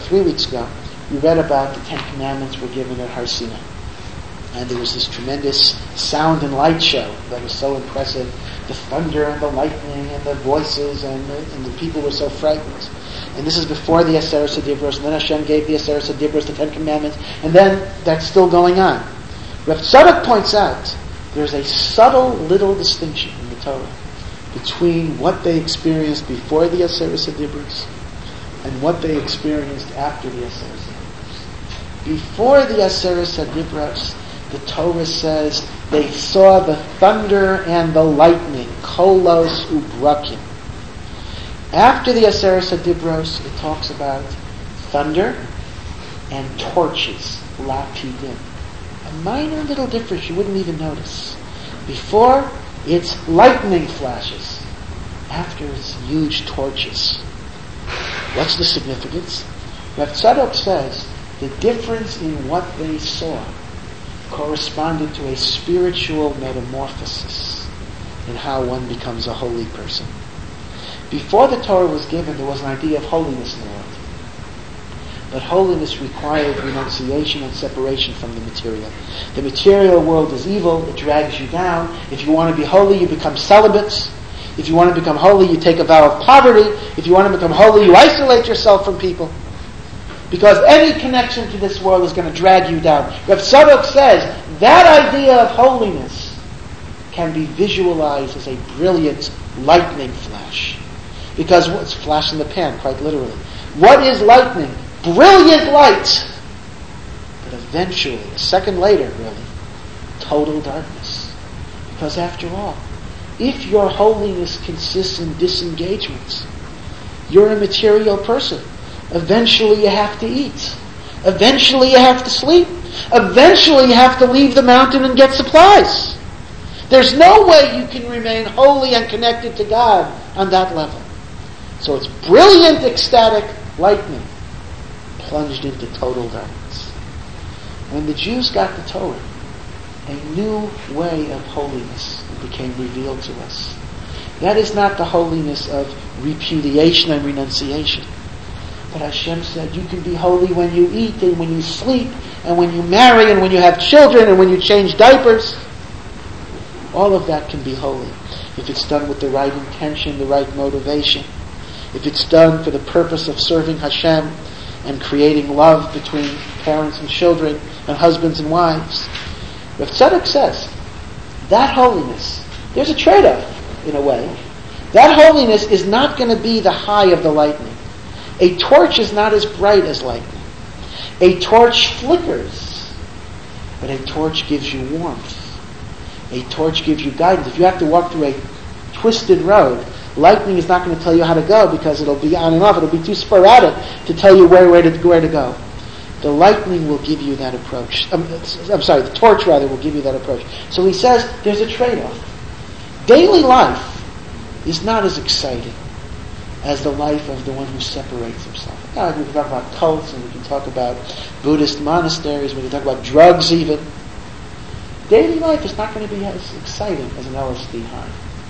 we read about the 10 Commandments were given at Har Sinai. And there was this tremendous sound and light show that was so impressive. The thunder and the lightning and the voices and the people were so frightened. And this is before the Aseret HaDibros, and then Hashem gave the Aseret HaDibros, the 10 Commandments, and then that's still going on. Rav Tzadok points out there's a subtle little distinction in the Torah between what they experienced before the Aseret HaDibros and what they experienced after the Aseret HaDibros. Before the Aseret HaDibros, the Torah says they saw the thunder and the lightning, kolos ubrakim. After the Aseret HaDibros, it talks about thunder and torches, lapidim. A minor little difference you wouldn't even notice. Before, it's lightning flashes. After, it's huge torches. What's the significance? Rav Tzadok says the difference in what they saw corresponded to a spiritual metamorphosis in how one becomes a holy person. Before the Torah was given, there was an idea of holiness in the world. But holiness required renunciation and separation from the material. The material world is evil, it drags you down. If you want to be holy, you become celibates. If you want to become holy, you take a vow of poverty. If you want to become holy, you isolate yourself from people. Because any connection to this world is going to drag you down. Rav Tzadok says that idea of holiness can be visualized as a brilliant lightning flash. Because it's flash in the pan, quite literally. What is lightning? Brilliant light. But eventually, a second later, really, total darkness. Because after all, if your holiness consists in disengagements, you're a material person. Eventually you have to eat. Eventually you have to sleep. Eventually you have to leave the mountain and get supplies. There's no way you can remain holy and connected to God on that level. So it's brilliant, ecstatic lightning plunged into total darkness. When the Jews got the Torah, a new way of holiness became revealed to us. That is not the holiness of repudiation and renunciation. But Hashem said, you can be holy when you eat and when you sleep and when you marry and when you have children and when you change diapers. All of that can be holy if it's done with the right intention, the right motivation. If it's done for the purpose of serving Hashem and creating love between parents and children and husbands and wives. Rav Tzadok says, that holiness, there's a trade-off in a way. That holiness is not going to be the high of the lightning. A torch is not as bright as lightning. A torch flickers, but a torch gives you warmth. A torch gives you guidance. If you have to walk through a twisted road, lightning is not going to tell you how to go because it'll be on and off. It'll be too sporadic to tell you where to go. The lightning will give you that approach. The torch rather will give you that approach. So he says there's a trade-off. Daily life is not as exciting as the life of the one who separates himself. Now, we can talk about cults, and we can talk about Buddhist monasteries, we can talk about drugs even. Daily life is not going to be as exciting as an LSD high.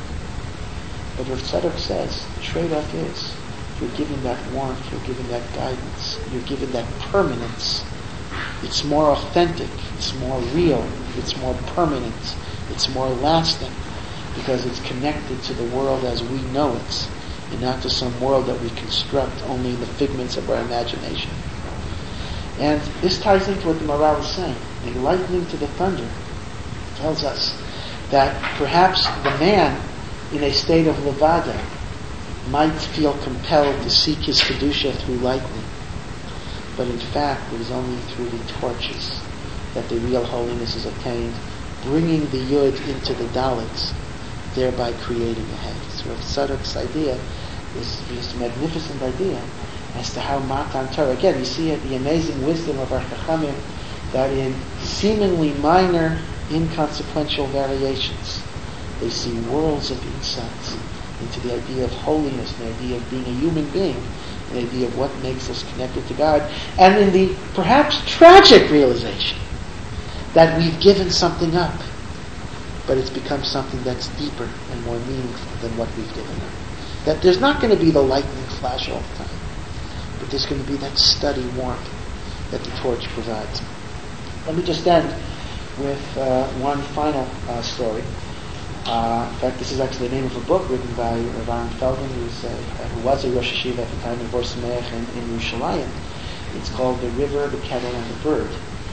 But Rav Tzadok says the trade-off is you're given that warmth, you're given that guidance, you're given that permanence. It's more authentic, it's more real, it's more permanent, it's more lasting, because it's connected to the world as we know it, and not to some world that we construct only in the figments of our imagination. And this ties into what the Maharal is saying. A lightning to the thunder tells us that perhaps the man in a state of levada might feel compelled to seek his kedusha through lightning. But in fact, it is only through the torches that the real holiness is attained, bringing the Yud into the Dalits, thereby creating a head. So Rav Tzadok's idea is this magnificent idea as to how Matan Torah, again, you see the amazing wisdom of our Chachamim, that in seemingly minor, inconsequential variations, they see worlds of insights into the idea of holiness, the idea of being a human being, the idea of what makes us connected to God, and in the perhaps tragic realization that we've given something up, but it's become something that's deeper and more meaningful than what we've given up. That there's not going to be the lightning flash all the time, but there's going to be that steady warmth that the torch provides. Let me just end with one final story. In fact, this is actually the name of a book written by Rav Aaron Feldman, who was a Rosh Hashiva at the time of Or Sameach in Yerushalayim. It's called The River, the Kettle, and the Bird.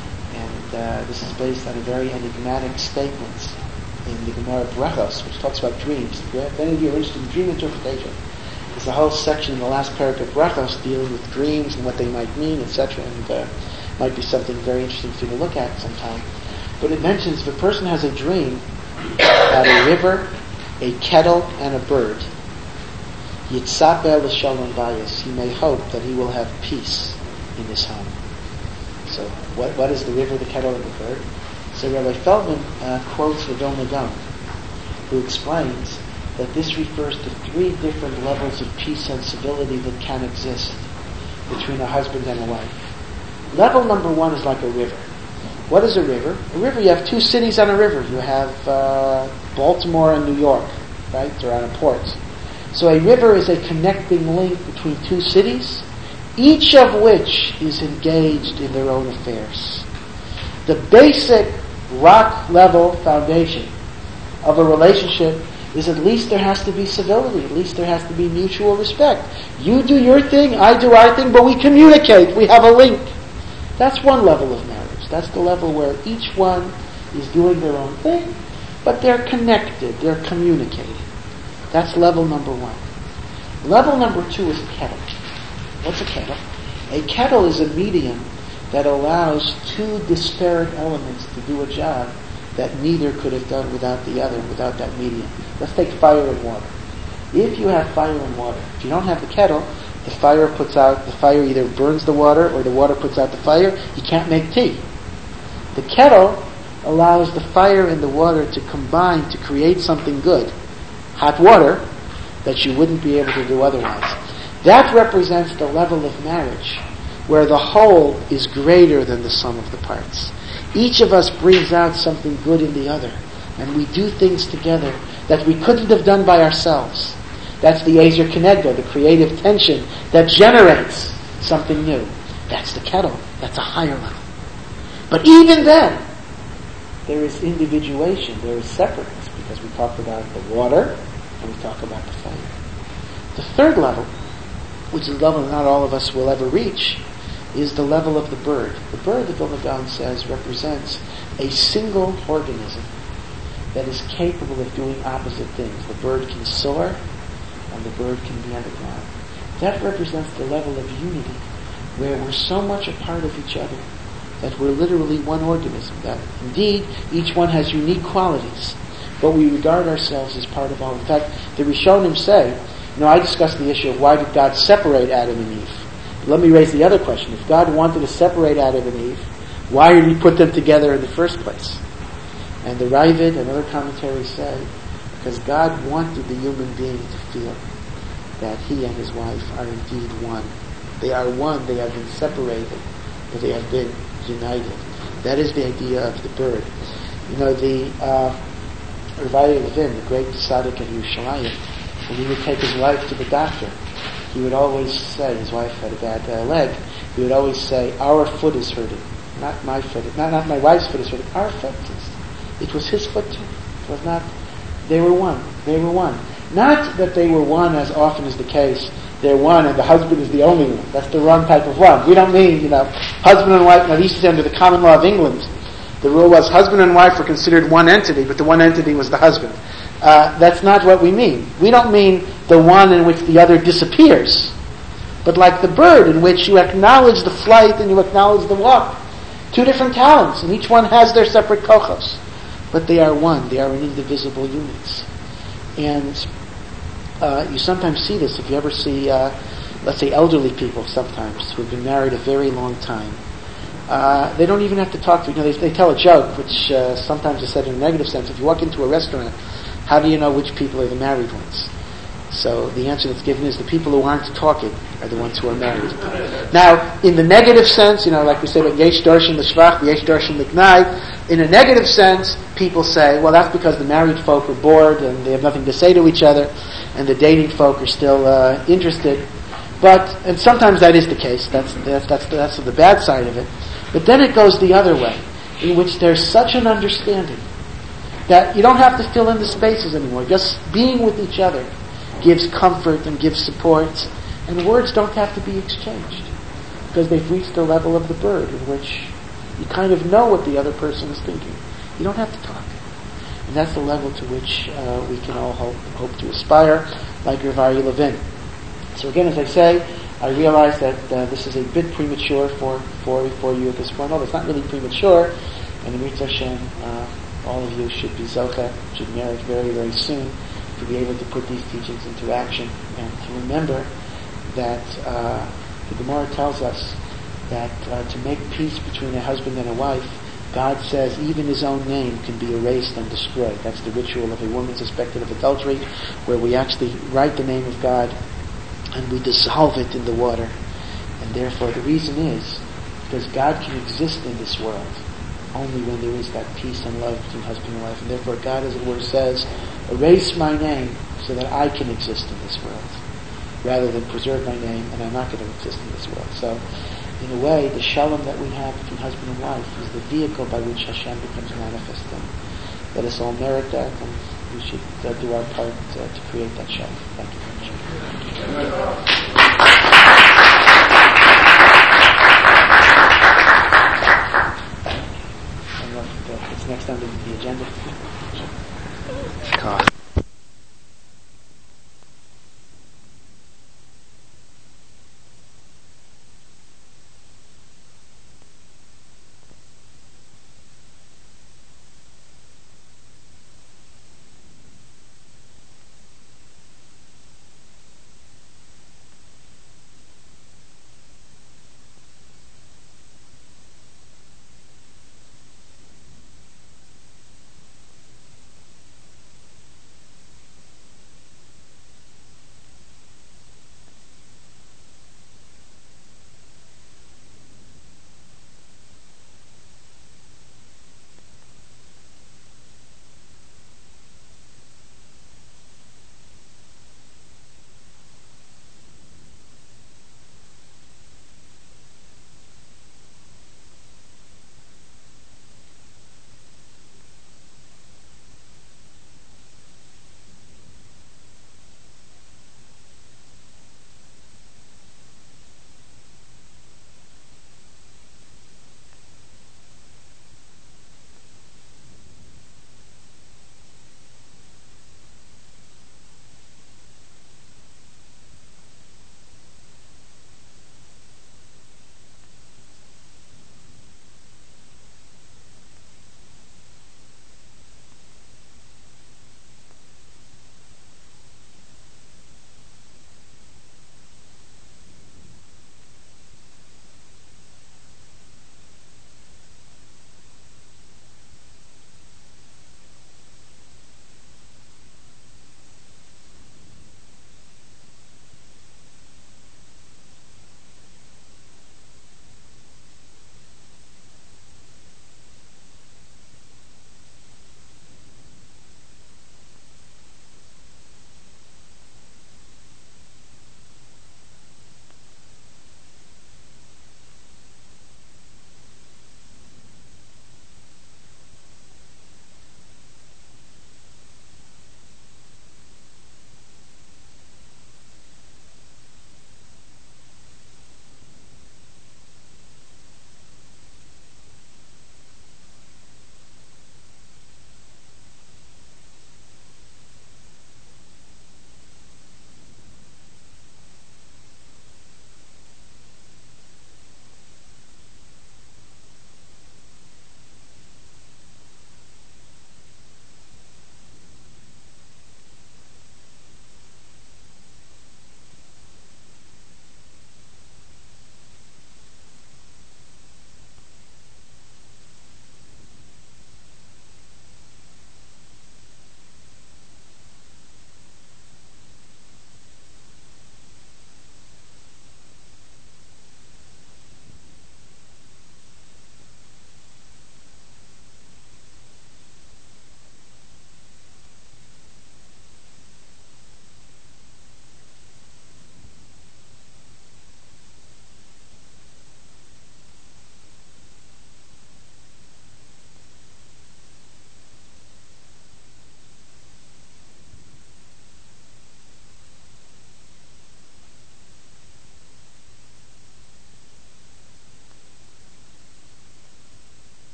And this is based on a very enigmatic statement in the Gemara Brachos, which talks about dreams. If any of you are interested in dream interpretation, there's a whole section in the last parak of Brachos dealing with dreams and what they might mean, etc. And might be something very interesting for you to look at sometime. But it mentions if a person has a dream about a river, a kettle, and a bird, Yitzapeh l'shalom bayis, he may hope that he will have peace in his home. So what is the river, the kettle, and the bird? So Rabbi Feldman quotes the Vilna Gaon, who explains that this refers to 3 different levels of peace and civility that can exist between a husband and a wife. Level number 1 is like a river. What is a river? A river, you have 2 cities on a river. You have Baltimore and New York, right? They're on a port. So a river is a connecting link between 2 cities, each of which is engaged in their own affairs. The basic rock level foundation of a relationship is at least there has to be civility, at least there has to be mutual respect. You do your thing, I do our thing, but we communicate, we have a link. That's one level of marriage. That's the level where each one is doing their own thing, but they're connected, they're communicating. That's level number 1. Level number 2 is a kettle. What's a kettle? A kettle is a medium that allows 2 disparate elements to do a job that neither could have done without the other, without that medium. Let's take fire and water. If you have fire and water, if you don't have the kettle, the fire either burns the water or the water puts out the fire. You can't make tea. The kettle allows the fire and the water to combine to create something good, hot water, that you wouldn't be able to do otherwise. That represents the level of marriage where the whole is greater than the sum of the parts. Each of us brings out something good in the other, and we do things together that we couldn't have done by ourselves. That's the Ezer Kenegdo, the creative tension that generates something new. That's the kettle. That's a higher level. But even then, there is individuation, there is separateness, because we talk about the water and we talk about the fire. The third level, which is a level that not all of us will ever reach, is the level of the bird. The bird, the Vilna Gaon says, represents a single organism that is capable of doing opposite things. The bird can soar, and the bird can be on the ground. That represents the level of unity, where we're so much a part of each other that we're literally one organism. That indeed each one has unique qualities, but we regard ourselves as part of all. In fact, the Rishonim say, I discussed the issue of why did God separate Adam and Eve. Let me raise the other question. If God wanted to separate Adam and Eve, why did he put them together in the first place? And the Ravid and other commentaries say, because God wanted the human being to feel that he and his wife are indeed one. They are one, they have been separated, but they have been united. That is the idea of the bird. The Ravaya Levin, the great tzaddik in Yerushalayim, when he would take his wife to the doctor, he would always say, his wife had a bad leg, he would always say, our foot is hurting. Not my foot, not my wife's foot is hurting, our foot is. It was his foot too. It was not, they were one. Not that they were one as often is the case, they're one and the husband is the only one. That's the wrong type of one. We don't mean, husband and wife, now these under the common law of England, the rule was husband and wife were considered one entity, but the one entity was the husband. That's not what we mean. We don't mean the one in which the other disappears, but like the bird in which you acknowledge the flight and you acknowledge the walk. Two different talents, and each one has their separate kochos, but they are one. They are indivisible units. And you sometimes see this if you ever see, let's say, elderly people sometimes who have been married a very long time. They don't even have to talk to they tell a joke, which sometimes is said in a negative sense. If you walk into a restaurant, how do you know which people are the married ones? So the answer that's given is the people who aren't talking are the ones who are married. Now, in the negative sense, like we say about Yesh Darshan L'Shvach, Yesh Darshan L'Gnai, in a negative sense, people say, well, that's because the married folk are bored and they have nothing to say to each other, and the dating folk are still interested. And sometimes that is the case. That's the bad side of it. But then it goes the other way, in which there's such an understanding that you don't have to fill in the spaces anymore. Just being with each other gives comfort and gives support, and words don't have to be exchanged because they've reached the level of the bird in which you kind of know what the other person is thinking. You don't have to talk. And that's the level to which we can all hope to aspire, like Rav Aryeh Levin. So again, as I say, I realize that this is a bit premature for you at this point. Although it's not really premature, and in Mitzvah Hashem, all of you should be zocheh, should merit very, very soon to be able to put these teachings into action and to remember that the Gemara tells us that to make peace between a husband and a wife, God says even his own name can be erased and destroyed. That's the ritual of a woman suspected of adultery, where we actually write the name of God and we dissolve it in the water. And therefore the reason is because God can exist in this world only when there is that peace and love between husband and wife. And therefore God, as the word says, erase my name so that I can exist in this world, rather than preserve my name and I'm not going to exist in this world. So in a way, the shalom that we have between husband and wife is the vehicle by which Hashem becomes manifest. And let us all merit that, and we should do our part to create that shalom. Thank you very much. What's next on the agenda?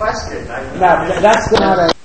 question. No, that's not a